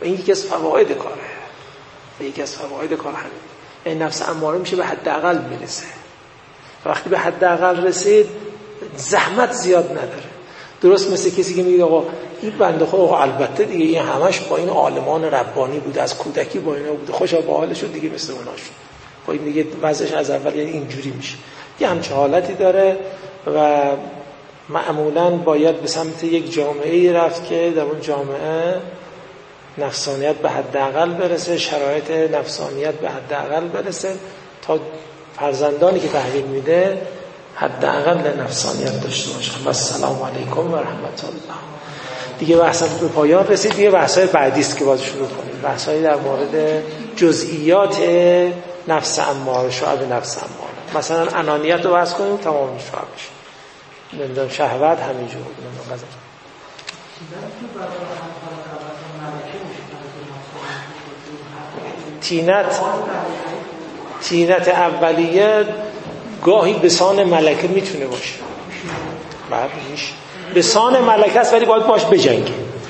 این یکی از فواید کاره. یکی از فواید کار همین. این نفس اماره میشه به حداقل میرسه. وقتی به حداقل رسید زحمت زیاد نداره. درست مثل کسی که میگه آقا این بنده خدا البته دیگه این همش با این عالمان ربانی بود، از کودکی با اینا بود، خوشا با حالش شد دیگه مثل اونا شد. خب این دیگه وضعش از اول یعنی اینجوری میشه. یه همچه حالتی داره و معمولاً باید به سمت یک جامعه‌ای رفت که در اون جامعه نفسانیت به حداقل برسه، شرایط نفسانیت به حداقل برسه تا فرزندانی که تحویل میده حداقل نفسانیت داشته باشن. السلام علیکم و رحمت الله. دیگه بحثم به پایان رسید. دیگه بحث‌های بعدی است که باز شروع کنیم، بحث‌های در مورد جزئیات نفس اماره، شعب نفس اماره. مثلا انانیت رو بحث کنیم تمام میشه شعبش. نمیدونم شهوت همینجور نمیدونم قضا. تینت اولیه گاهی به سان ملکه میتونه باشه. بله میشه. به سان ملکه است ولی باید باش بجنگه.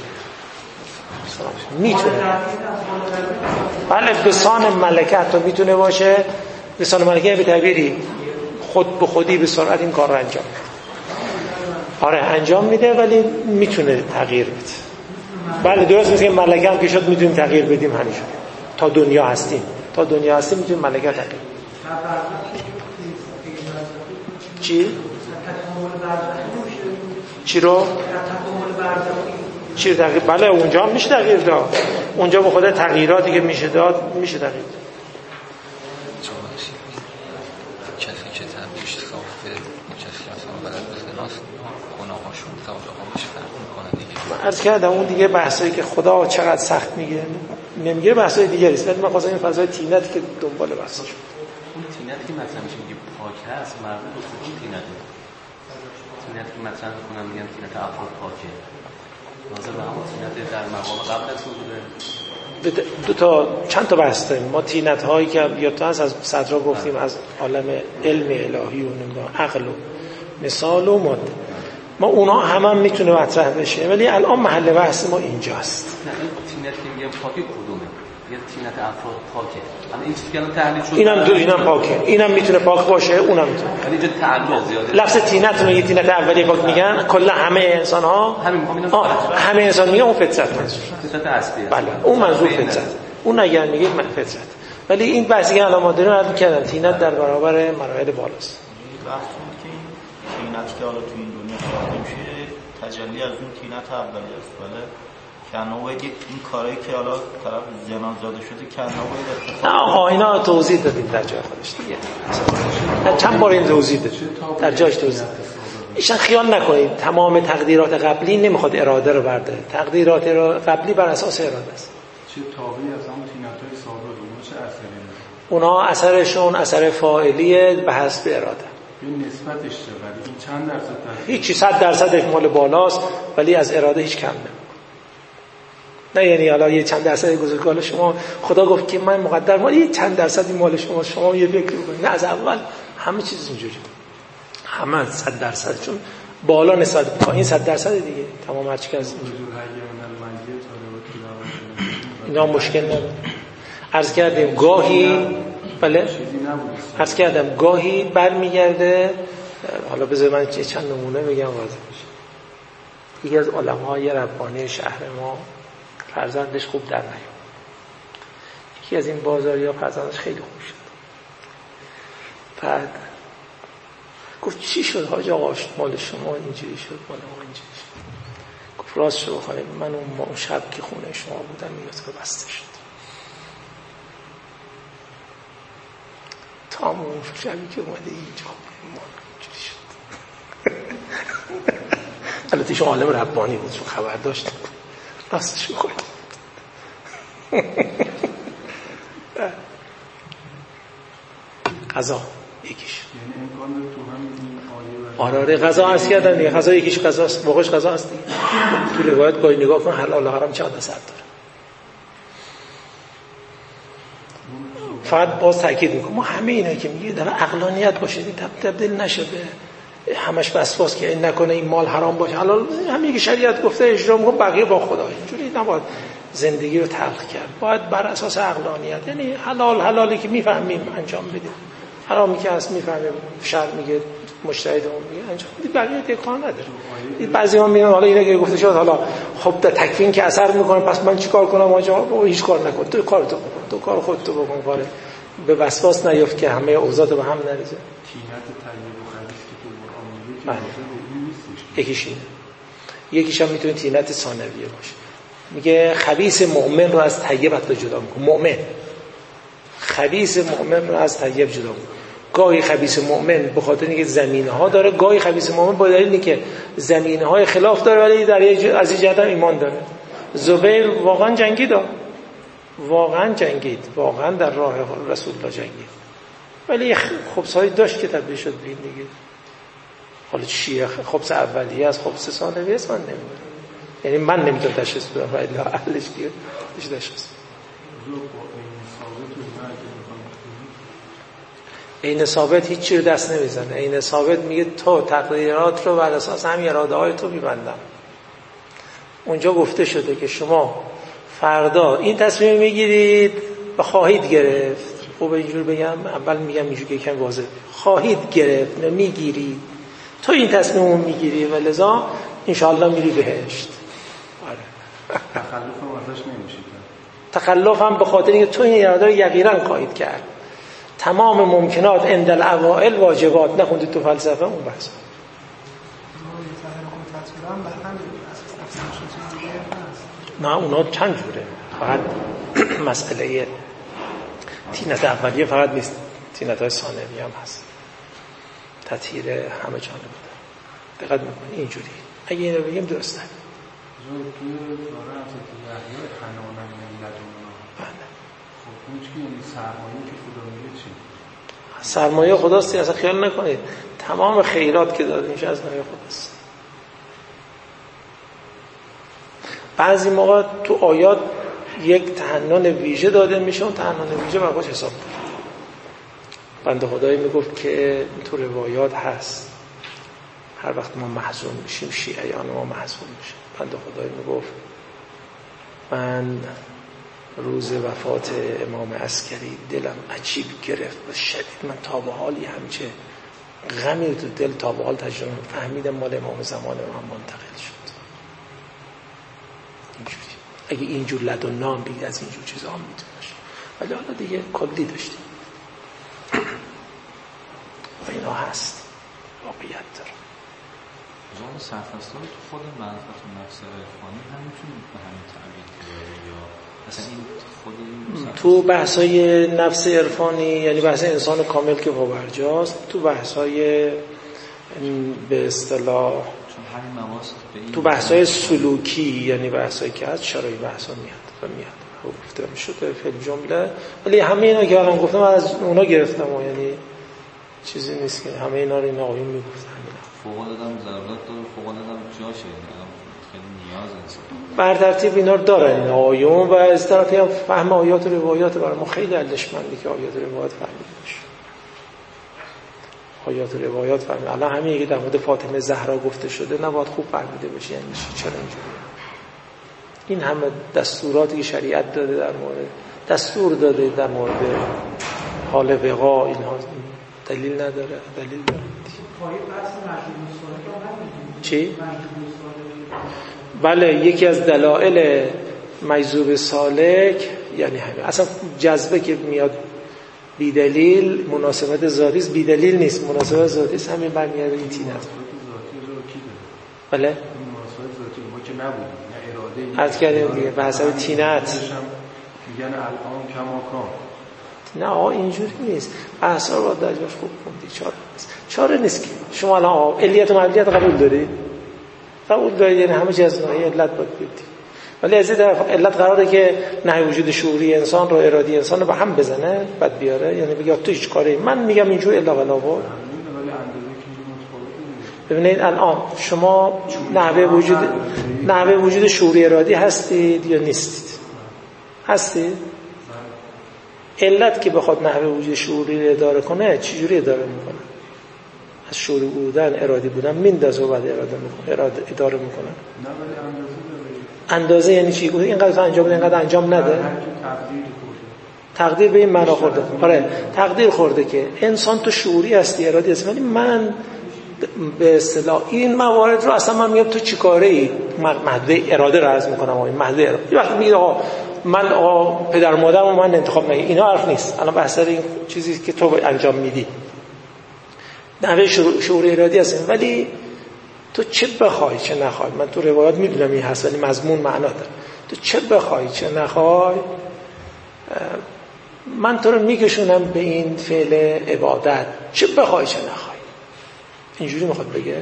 میتونه. بله به سان ملکه حتی میتونه باشه. به سان ملکه به تعبیری خود به خودی به سرعت این کار رو انجام میده. آره انجام میده ولی میتونه تغییر بده. بله درست میگه ملکه هم که شد میتونیم تغییر بدیم همین شد. تا دنیا هستیم میتونیم ملکه تغییر. چی رو؟ چی تغییر؟ بله اونجا هم میشه تغییر داد. اونجا به خود تغییراتی که میشه داد میشه تغییر داد. کسی که تبدیش ساخته کسی اصلا بلد به زناست گناهاشون سابقامش فرق میکنه دیگه. من عرض کردم اون دیگه بحثایی که خدا چقدر سخت میگه نمیگه، بحثای دیگری است. من خواستم این فضای تینتی که دنبال بحثش بود. اون تینتی که مثلا میگه پاک هست مربوط به کدوم تینته؟ تینتی که مثلا میگم تینت افراد پاکه لازم به همون تینت در مقام قبل از بوده. چند تا بحث داریم ما. تینت هایی که یادتون هست از صدرا گفتیم از عالم علم الهی و عقل و مثال و ماده، ما اونا هم میتونه مطرح بشه ولی الان محل بحث ما اینجاست. نه این تینت که میگم پاکی کدومه؟ یه تینت افراد پاکه. الان این چیزی که الان تحلیل شد اینم پاکه. اینم میتونه پاک باشه اونم میتونه. ولی اینجا تعلق زیاده. لفظ تینت رو میگه تینت اولیه پاک میگن کلا همه انسان ها همه انسان میگن اون فطرت منظور. فطرت اصلیه. بله اون منظور فطرت. اون اگر میگه فطرت. ولی این بحثی که الان ما داریم عرض کردم تینت در برابر مراحل بالاست. بحثون که تینت که حالا تو این دنیا ساخته میشه تجلی از اون تینت اولیه است. بله کنه باید این کارهایی که حالا طرف زنا زاده شده کنه باید اتفاق. آقا اینا توضیح دادیم در جای خودش دیگه. چند بار این توضیح دادیم در جاش توضیح دادیم. ایشان خیال نکنید تمام تقدیرات قبلی نمیخواد اراده رو برده. تقدیرات قبلی بر اساس اراده است. چه تابعی از همون تینت‌های سابق چه اثری؟ اونا اثرشون اثر فاعلیه به حسب اراده. این نسبتش چقدر؟ این چند درصد؟ هیچی 100% احتمال بالاست ولی از اراده هیچ کم نمیکنه. نه یعنی حالا یه چند درصد گذاشت شما خدا گفت که من مقدر مال یه چند درصدی مال شما یه فکر بکنید. نه از اول همه چیز اینجوری همه 100% چون بالا نسبت پایین 100% دیگه تمام هر چی که از اینا مشکل نداره. عرض کردیم گاهی بله عرض کردم گاهی برمیگرده. حالا بذار من چند نمونه بگم واضح بشه. یکی از علمای ربانی شهر ما فرزندش خوب در نیامد. یکی از این بازاریا فرزندش خیلی خوب شد. بعد گفت چی شد حاج آقا مال شما اینجوری شد مال ما اینجوری شد. گفت راست شو بخواید من اون شب که خونه شما بودم میاد که بسته شد. تمام اون شبی که اومده اینجا مال اینجوری شد. البته شما عالم ربانی بود چون خبر داشت. راستش بخواید قضا یکیش آره قضا عرض کردن دیگه. قضا یکیش قضاست واقعش قضا هست دیگه. تو روایت گاهی نگاه کن حلال و حرام چقدر اثر داره. فقط باز تاکید میکنم ما همه اینا که میگه در عقلانیت باشه تبدیل نشه به همش وسواس که این نکنه این مال حرام باشه حلال. همین که شریعت گفته اجرا میکنه بقیه با خدا. اینجوری نباید زندگی رو تلخ کرد. باید بر اساس عقلانیت، یعنی حلالی که میفهمیم انجام بدیم، حرامی که هست میفهمیم شرع میگه مجتهدمون میگه انجام بدیم، بقیه دیگه کار نداره. بعضی‌ها میگن حالا اینا که گفته شد حالا خب در تکوین که اثر میکنه پس من چیکار کنم؟ آقا هیچ کار نکن، تو کارتو بکن، تو کار خودتو بکن، کار به وسواس نیفت که همه اوضاع به هم نریزه. تینت طیب و خبیث که تو قرآن میگه یکیش اینه. یکیش هم میتونه تینت ثانویه باشه. میگه خبیث مؤمن رو از طیب حتی جدا میکنه. مؤمن خبیث مؤمن رو از طیب جدا میکنه. گاهی خبیث مؤمن به خاطر اینکه زمینه‌ها داره، گاهی خبیث مؤمن با دلیلی که زمینه‌های خلاف داره ولی در از این جهت ایمان داره. زبیر واقعا جنگید، واقعا در راه رسول الله جنگید، ولی خبث‌هایی داشت که تبدیل شد به این دیگه. حالا چیه خبث اولیه از خبث ثانویه است من نمیدونم، یعنی من نمیتونم تشخیص بدم ولی اهلش دیگه چه تشخیص. عین ثابت هیچ چیز دست نمیزنه. عین ثابت میگه تو تقدیرات رو بر اساس همین اراده های تو میبندم. اونجا گفته شده که شما فردا این تصمیم میگیرید و خواهید گرفت. خب اینجور بگم، اول میگم اینجور که یکم واضح، خواهید گرفت نه میگیرید. تو این تصمیم میگیری و لذا انشاءالله میری بهشت. آره. تخلف ازش نمیشه. تخلف هم به خاطر اینکه تو این اراده رو یقینا خواهید کرد. تمام ممکنات عند الاوائل واجبات. نخوندید تو فلسفه اون بحث؟ نه اونا چند جوره، فقط مسئله تینت اولیه فقط نیست، تینت های ثانوی هم هست، تطهیر همه جانبه ده. دقت میکنی اینجوری اگه این رو بگیم درسته. سرمایه خداست، اصلا خیال نکنید تمام خیرات که داده میشه از نوع خداست. بعضی موقع تو آیات یک تحنن ویژه داده میشه، اون تحنن ویژه برای حساب داره. بنده خدایی میگفت که تو روایات هست هر وقت ما محزون میشیم شیعیان ما محزون میشیم. بنده خدایی میگفت من روز وفات امام عسکری دلم عجیب گرفت و شدید، من تا به حالی همچه غمی تو دل تا به حال تجربه فهمیدم مال امام زمان من منتقل شد. اینجوری اگه اینجور لدنا بگید از اینجور چیزا هم میتونه باشه، ولی حالا دیگه کلی داشتیم و اینا هست، واقعیت داره. جان سرفستان تو خود معرفت و نفس عرفانی هم میتونید به همین تعبیر بیاره یا مثلا این خود تو بحثای نفس عرفانی یعنی بحث انسان کامل که پابرجاست، تو بحثای به اصطلاح تو بحثای سلوکی یعنی بحثایی که از شرایط بحثا میاد گفتم شده فیلم جمله، ولی همه اینا که الان گفتم از اونا گرفتم و یعنی چیزی نیست که همه اینا رو این آقایون میگفتن. فوق العاده ضرورت داره، فوق العاده جاشه، خیلی نیاز هست. بر ترتیب اینا رو دارن این آقایون و از طرفی هم فهم آیات و روایات برای ما خیلی ارزشمنده که آیات و روایات فهمیده بشه. آیات و روایات فهمیده. الان همین که در مورد فاطمه زهرا گفته شده نباید خوب فهمیده بشه یعنی چرا اینجوریه. این همه دستوراتی که شریعت داده در مورد دستور داده در مورد حال وقا اینها دلیل نداره، دلیل داره. چی؟ بله یکی از دلایل مجذوب سالک یعنی همین اصلا جذبه که میاد بی دلیل مناسبت ذاتی است، بی دلیل نیست، مناسبت ذاتی است، همین برمیاد این تینت. بله مناسبت ذاتی ما که نبود نه اراده عرض کردیم دیگه به حسب تینت میگن الان کما کان. نه آقا اینجوری نیست، بحثا رو باید درجاش خوب خوندی، چاره نیست که شما الان علیت و معلولیت قبول دارید؟ قبول دارید یعنی همه چیز از ناحیه علت باید بدید، ولی از این طرف علت قراره که نهی وجود شعوری انسان رو ارادی انسان رو به هم بزنه بعد بیاره، یعنی بگه تو هیچ کاری من میگم اینجور الا ولا بود. ببینید الان شما نحوه وجود شعوری ارادی هستید یا نیستید؟ هستید؟ علت که بخواد نحوه وجود شعوری اداره کنه چجوری اداره میکنه؟ از شعوری بودن ارادی بودن میندازه و بعد اداره میکنه. نه ولی اندازه اندازه یعنی چی؟ اینقدر انجام بده اینقدر انجام نده. تقدیر به این معنا خورده. آره تقدیر خورده که انسان تو شعوری هستی، ارادی هستی، ولی من به اصطلاح این موارد رو اصلا من میگم تو چیکاره ای؟ محدوده اراده رو عرض میکنم. این محدوده اراده یه وقتی میگه آقا من پدر مادرمو من انتخاب نگی، اینا حرف نیست. الان بحث این چیزی که تو انجام میدی نحوه شعور ارادی هست، ولی تو چه بخوای چه نخوای، من تو روایات میدونم این هست ولی مضمون معنا داره، تو چه بخوای چه نخوای من تو رو میکشونم به این فعل عبادت، چه بخوای چه نخوای. اینجوری میخواد بگه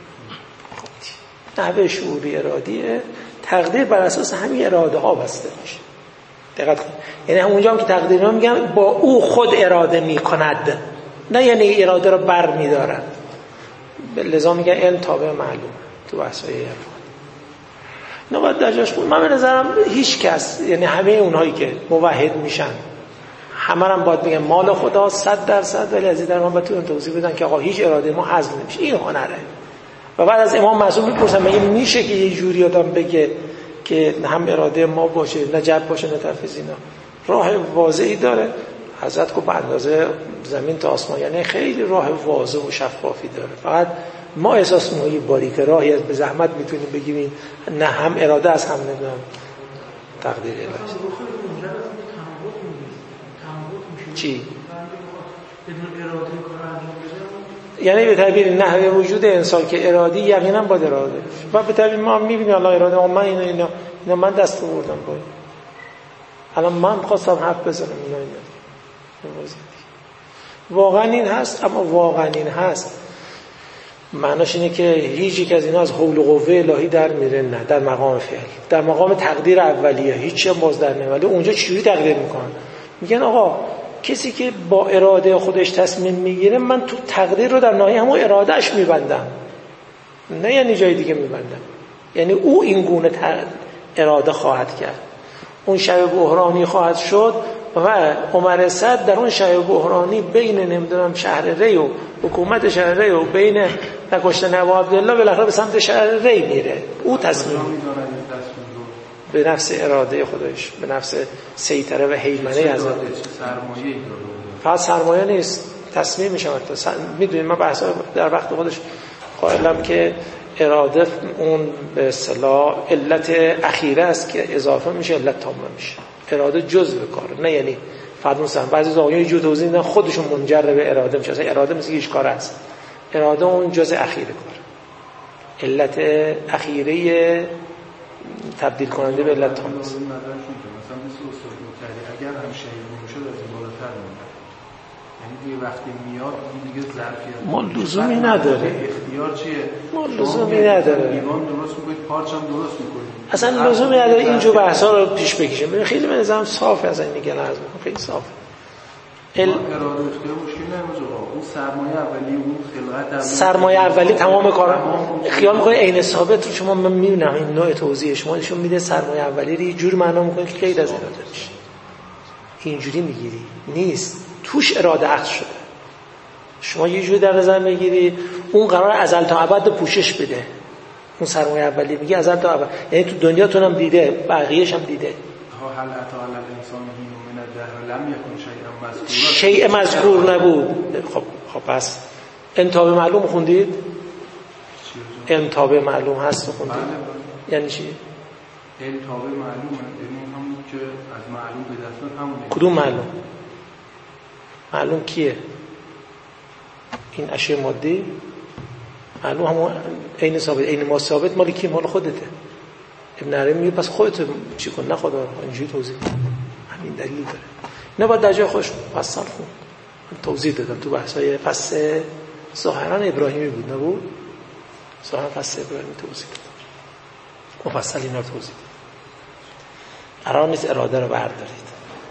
نحوه شعوری ارادیه، تقدیر بر اساس همین اراده ها بسته میشه. دقت کن، یعنی همونجا هم که تقدیر رو میگم با او خود اراده میکند، نه یعنی اراده رو بر میدارن. لذا میگن علم تابع معلوم تو بحثای عرفان. نه باید در جاش بود. من به نظرم هیچ کس، یعنی همه اونهایی که موحد میشن همه هم باید بگن مال خدا 100%، ولی از این در من باید تو توضیح بدن که آقا هیچ اراده ما حذف نمیشه. این هنره. و بعد از امام معصوم میپرسن مگه میشه که یه جوری آدم بگه که هم اراده ما باشه نه جبر باشه نه تفویض؟ اینا راه واضحی داره. حضرت کو به اندازه زمین تا آسمان، یعنی خیلی راه واضح و شفافی داره. فقط ما احساس می‌کنیم باریک راهی از به زحمت میتونیم بگیم نه هم اراده است هم نمیدونم تقدیر الهی. چی؟ یعنی به تعبیر نحوه وجود انسان که ارادی یقینا با اراده و به تعبیر ما می‌بینیم الله اراده من اینا من دست آوردم با الان من خواستم حرف بزنم اینا واقعا این هست. اما واقعا این هست معناش اینه که هیچ یک از اینا از حول و قوه الهی در میره؟ نه، در مقام فعل، در مقام تقدیر اولیه هیچی هم باز در نمیاد. اونجا چجوری تقدیر میکنن؟ میگن آقا کسی که با اراده خودش تصمیم میگیره من تو تقدیر رو در ناحیه همون ارادهش میبندم، نه یعنی جای دیگه میبندم. یعنی او این گونه اراده خواهد کرد، اون شب بحرانی خواهد شد و عمر صد در اون شب بحرانی بین نمیدونم شهر ری و حکومت شهر ری و بین نکشتن ابو عبدالله بالاخره به سمت شهر ری میره. او تصمیم به نفس اراده خودش، به نفس سیطره و هیمنه از فقط سرمایه نیست، تصمیم میشه. میدونید من بحثا در وقت خودش قائلم که اراده اون به اصطلاح علت اخیره است که اضافه میشه علت تامه میشه. اراده جزء کاره، نه یعنی فقط مثلا بعضی آقایون جو توضیح میدن خودشون منجر به اراده میشه. اصلا اراده مثل هیچ کار است، اراده اون جزء اخیره کار، علت اخیره تبدیل کننده به علت تامه است. مثلا مثل اصول متحده اگر هم شهید نمیشه از این بالاتر میاد، یعنی دیگه وقتی میاد دیگه ظرفیت ما لزومی نداره. اختیار چیه؟ ما لزومی نداره. دیوان درست میکنید، پارچ هم درست میکنید، اصلا لزومی نداره اینجور بحثا رو پیش بکشیم. خیلی به نظرم صافه از این میگن از خیلی صافه. اراده اختیار مشکل نمیشه. اون سرمایه اولی، اون خلقت سرمایه اولی تمام کارا خیال میکنه عین ثابت رو شما من میبینم این نوع توضیح شما نشون میده سرمایه اولی رو یه جور معنا میکنه که غیر از اراده میشه. اینجوری میگیری نیست، توش اراده عکس شده. شما یه جوری در نظر میگیری اون قرار ازل تا ابد پوشش بده. اون سرمایه اولی میگه ازل تا ابد، یعنی تو دنیاتون هم دیده، بقیه‌ش هم دیده. هل اتى علی الانسان حین من الدهر لم یکن شیء مذکور نبود. خب پس انتاب معلوم خوندید؟ انتاب معلوم هست خوندید؟ یعنی چی؟ انتاب معلوم یعنی همون که از معلوم به دست میاد همونه. کدوم معلوم؟ معلوم کیه؟ این اشیاء مادی؟ معلوم همون عین ثابت، عین ما ثابت مال کی؟ مال خودته. ابن عربی میگه پس خودت چی کن؟ نه خدا رو اینجوری توضیح همین دلیل داره. نه باید در جای خودش فصل خون. من توضیح دادم تو بحثای فصل ظاهرا ابراهیمی بود نبود؟ ظاهرا فصل ابراهیمی توضیح دادم. مفصل اینا رو توضیح دادم. قرار نیست اراده رو بردارید.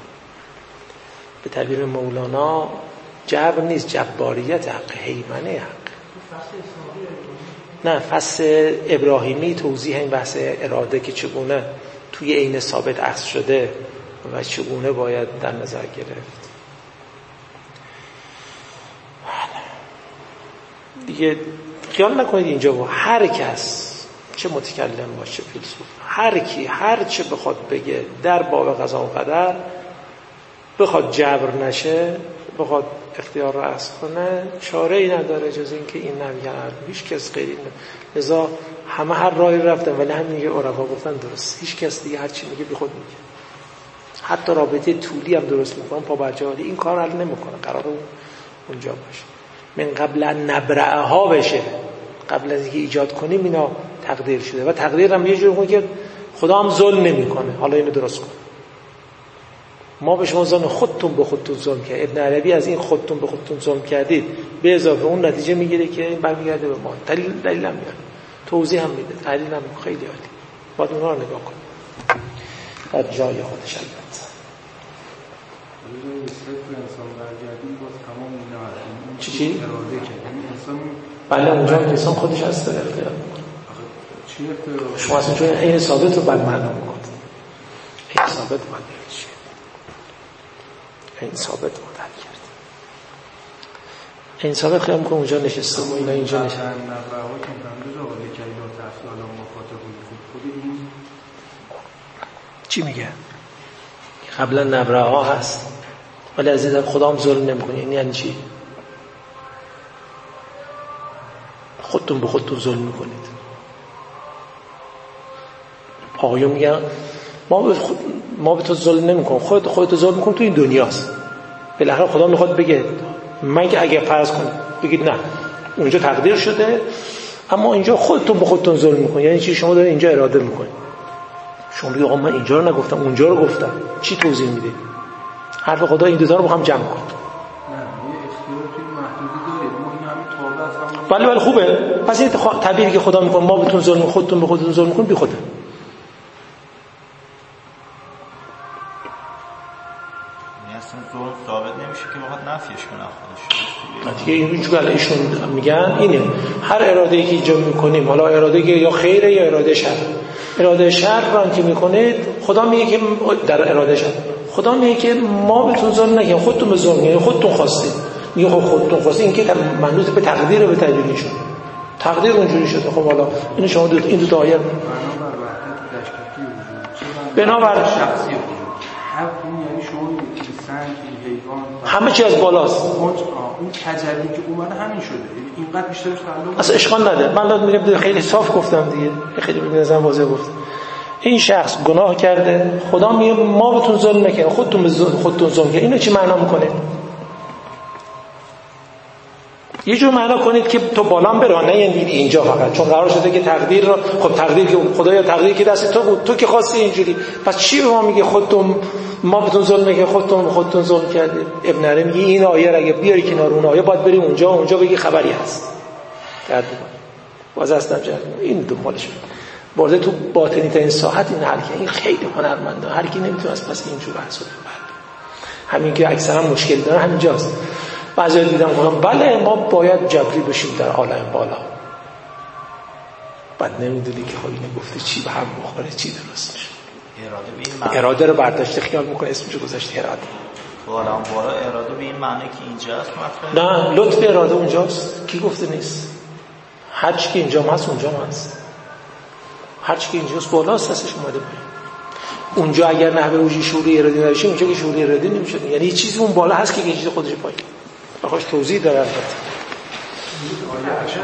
به تعبیر مولانا جبر نیست، جباریت حق، هیمنه حق. نه فصل ابراهیمی توضیح این بحث اراده که چگونه توی عین ثابت عکس شده و چگونه باید در نظر گرفت. دیگه خیال نکنید اینجا با هر کس چه متکلم باشه چه فیلسوف، هر کی هر چه بخواد بگه در باب قضا و قدر، بخواد جبر نشه، بخواد اختیار رو اخذ کنه، چاره‌ای نداره جز این که این نمیگن. هیچ کس غیری لذا همه هر راهی رفتن ولی هم میگه عرفا گفتن درست. هیچ کس دیگه هر چی میگه بی خود میگه. حتی رابطه طولی هم درست میکنن پا بر جا، این کار حل نمیکنه، قراره اونجا باشه. من قبل ان نبرئها بشه، قبل از اینکه ایجاد کنیم اینا تقدیر شده و تقدیر هم یه جوری کنه که خدا هم ظلم نمیکنه. حالا اینو درست کن. ما به شما ظلم خودتون به خودتون ظلم کردید. ابن عربی از این خودتون به خودتون ظلم کردید به اضافه اون نتیجه میگیره که این برمیگرده به ما. دلیل هم میاره، توضیح هم میده، تحلیل هم خیلی عالی. باید اونها رو نگاه کنیم در جای خودش. البته چی؟ بله اونجا انسان خودش هست اختیار میکنه. شما اصلا چون این ثابت رو بل معنا میکنید. این ثابت باید چیه؟ این ثابت باید حل کرد. این ثابت خیلی میکنه اونجا نشسته و اینا اینجا نشسته. چی میگه؟ قبلا نبره ها هست ولی از این خدا هم ظلم نمیکنه. این یعنی چی؟ خودتون به خودتون ظلم میکنید. آقایون میگن ما به تو ظلم نمیکنم، خودت ظلم میکنم تو این دنیاست. بالاخره خدا میخواد بگه من که اگه فرض کنم بگید نه اونجا تقدیر شده اما اینجا خودتون به خودتون ظلم میکنید. یعنی چی؟ شما دارید اینجا اراده میکنید. شما میگید آقا من اینجا رو نگفتم اونجا رو گفتم. چی توضیح میده؟ حرف خدا این دو تا رو با هم جمع کن. بله خوبه. پس این تعبیری که خدا میکنه ما بهتون ظلم خودتون به خودتون ظلم میکنید بی خوده. ثابت نمیشه که بخواد نفیش کنه خودش. دیگه اینجوری که ایشون میگن اینه هر اراده‌ای که ایجاد میکنیم، حالا اراده که یا خیره یا اراده شر. اراده شر رو که میکنید خدا میگه که در اراده شر خدا میگه که ما بهتون ظلم نکنیم، خودتون به ظلم کنید، خودتون خواستید. میگه خب خودتون خواستید، این که منوط به تقدیر به تدبیر شد. تقدیر اونجوری شده. خب حالا این شما این دو تا آیه بنابر شخصی یعنی شما همه چی از بالاست. اون تجلی که اومده همین شده. اینقدر بیشترش تعلق اصلا اشکال نداره. من لازم میگم خیلی صاف گفتم دیگه. خیلی به نظرم واضح گفتم. این شخص گناه کرده، خدا میگه ما بهتون ظلم نکنیم، خودتون به خودتون ظلم کنید. اینو چی معنا میکنه؟ یه جور معنا کنید که تو بالام برو، نه یعنی اینجا فقط چون قرار شده که تقدیر رو، خب تقدیر که خدایا تقدیر که دست تو بود، تو که خواستی اینجوری، پس چی به ما میگه خودتون ما بهتون ظلم نکنیم، خودتون ظلم کردید. ابن عربی میگه این آیه رو اگه بیاری کنار اون آیه باید بری اونجا بگی خبری هست. درد باز اصلا جرد این دنبالش برده تو باطنی ترین ساحت این حل که این خیلی هنرمنده. هر کی نمیتونه از پس اینجور بحث کنه. همین که اکثرا مشکل داره همینجاست. بعضی دیدم گفتم بله ما باید جبری بشیم در عالم بالا. بعد نمیدونی که خب اینو گفته چی به هم بخوره چی درست میشه. اراده رو برداشته خیال میکنه اسمشو گذاشته اراده. عالم بالا اراده به این معنی که اینجاست مثلا؟ نه لطف اراده اونجاست. کی گفته نیست؟ هر چی که اینجا هست اونجا هست. هر چی که اینجاست بالاست هستش اومده بالا. اونجا اگر نحوه وجود شعوری اراده نشه اونجا که شعوری اراده نمیشه. یعنی یه چیزی اون بالا هست که یه چیز خودش پایین. بخواش توضیح داره البته. آیه اشهد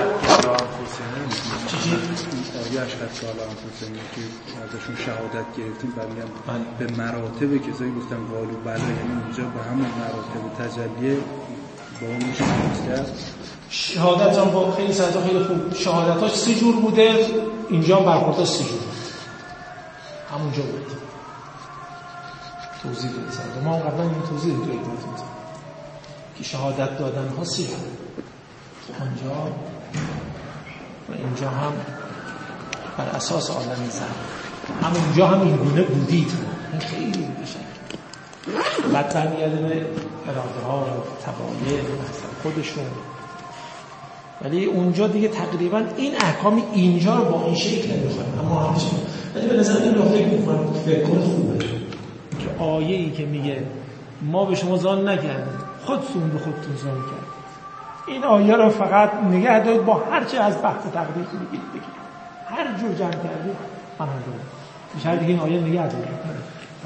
سال انفسهم که ازشون شهادت گرفتیم بعد میگم به مراتب کسایی گفتم والو بلا، یعنی اونجا به همون مراتب تجلیه با اون میشه کرد. شهادت هم با خیلی ساعت خیلی خوب شهادتاش 3 جور بوده، اینجا هم برخورداش 3 جور همونجا بود. توضیح بده ما قبلا این توضیح دادیم که شهادت دادن ها 3 جور اونجا و اینجا هم بر اساس عالم زن همونجا هم این گونه بودید. این خیلی بشه بعد برمیگرده به اراده ها و تبایع خودشون، ولی اونجا دیگه تقریبا این احکام اینجا رو با این شکل نمیخوایم. اما همچه ولی به نظر این رو فکر میکنم فکر کنه خوبه که آیه‌ای که میگه ما به شما ظلم نکردیم خودتون به خودتون ظلم کرد، این آیه رو فقط نگه دارید با هرچه از بحث تقدیر میگید بگید هر جور جمع کردی من هم دارم. شاید دیگه این آیه نگه داریم.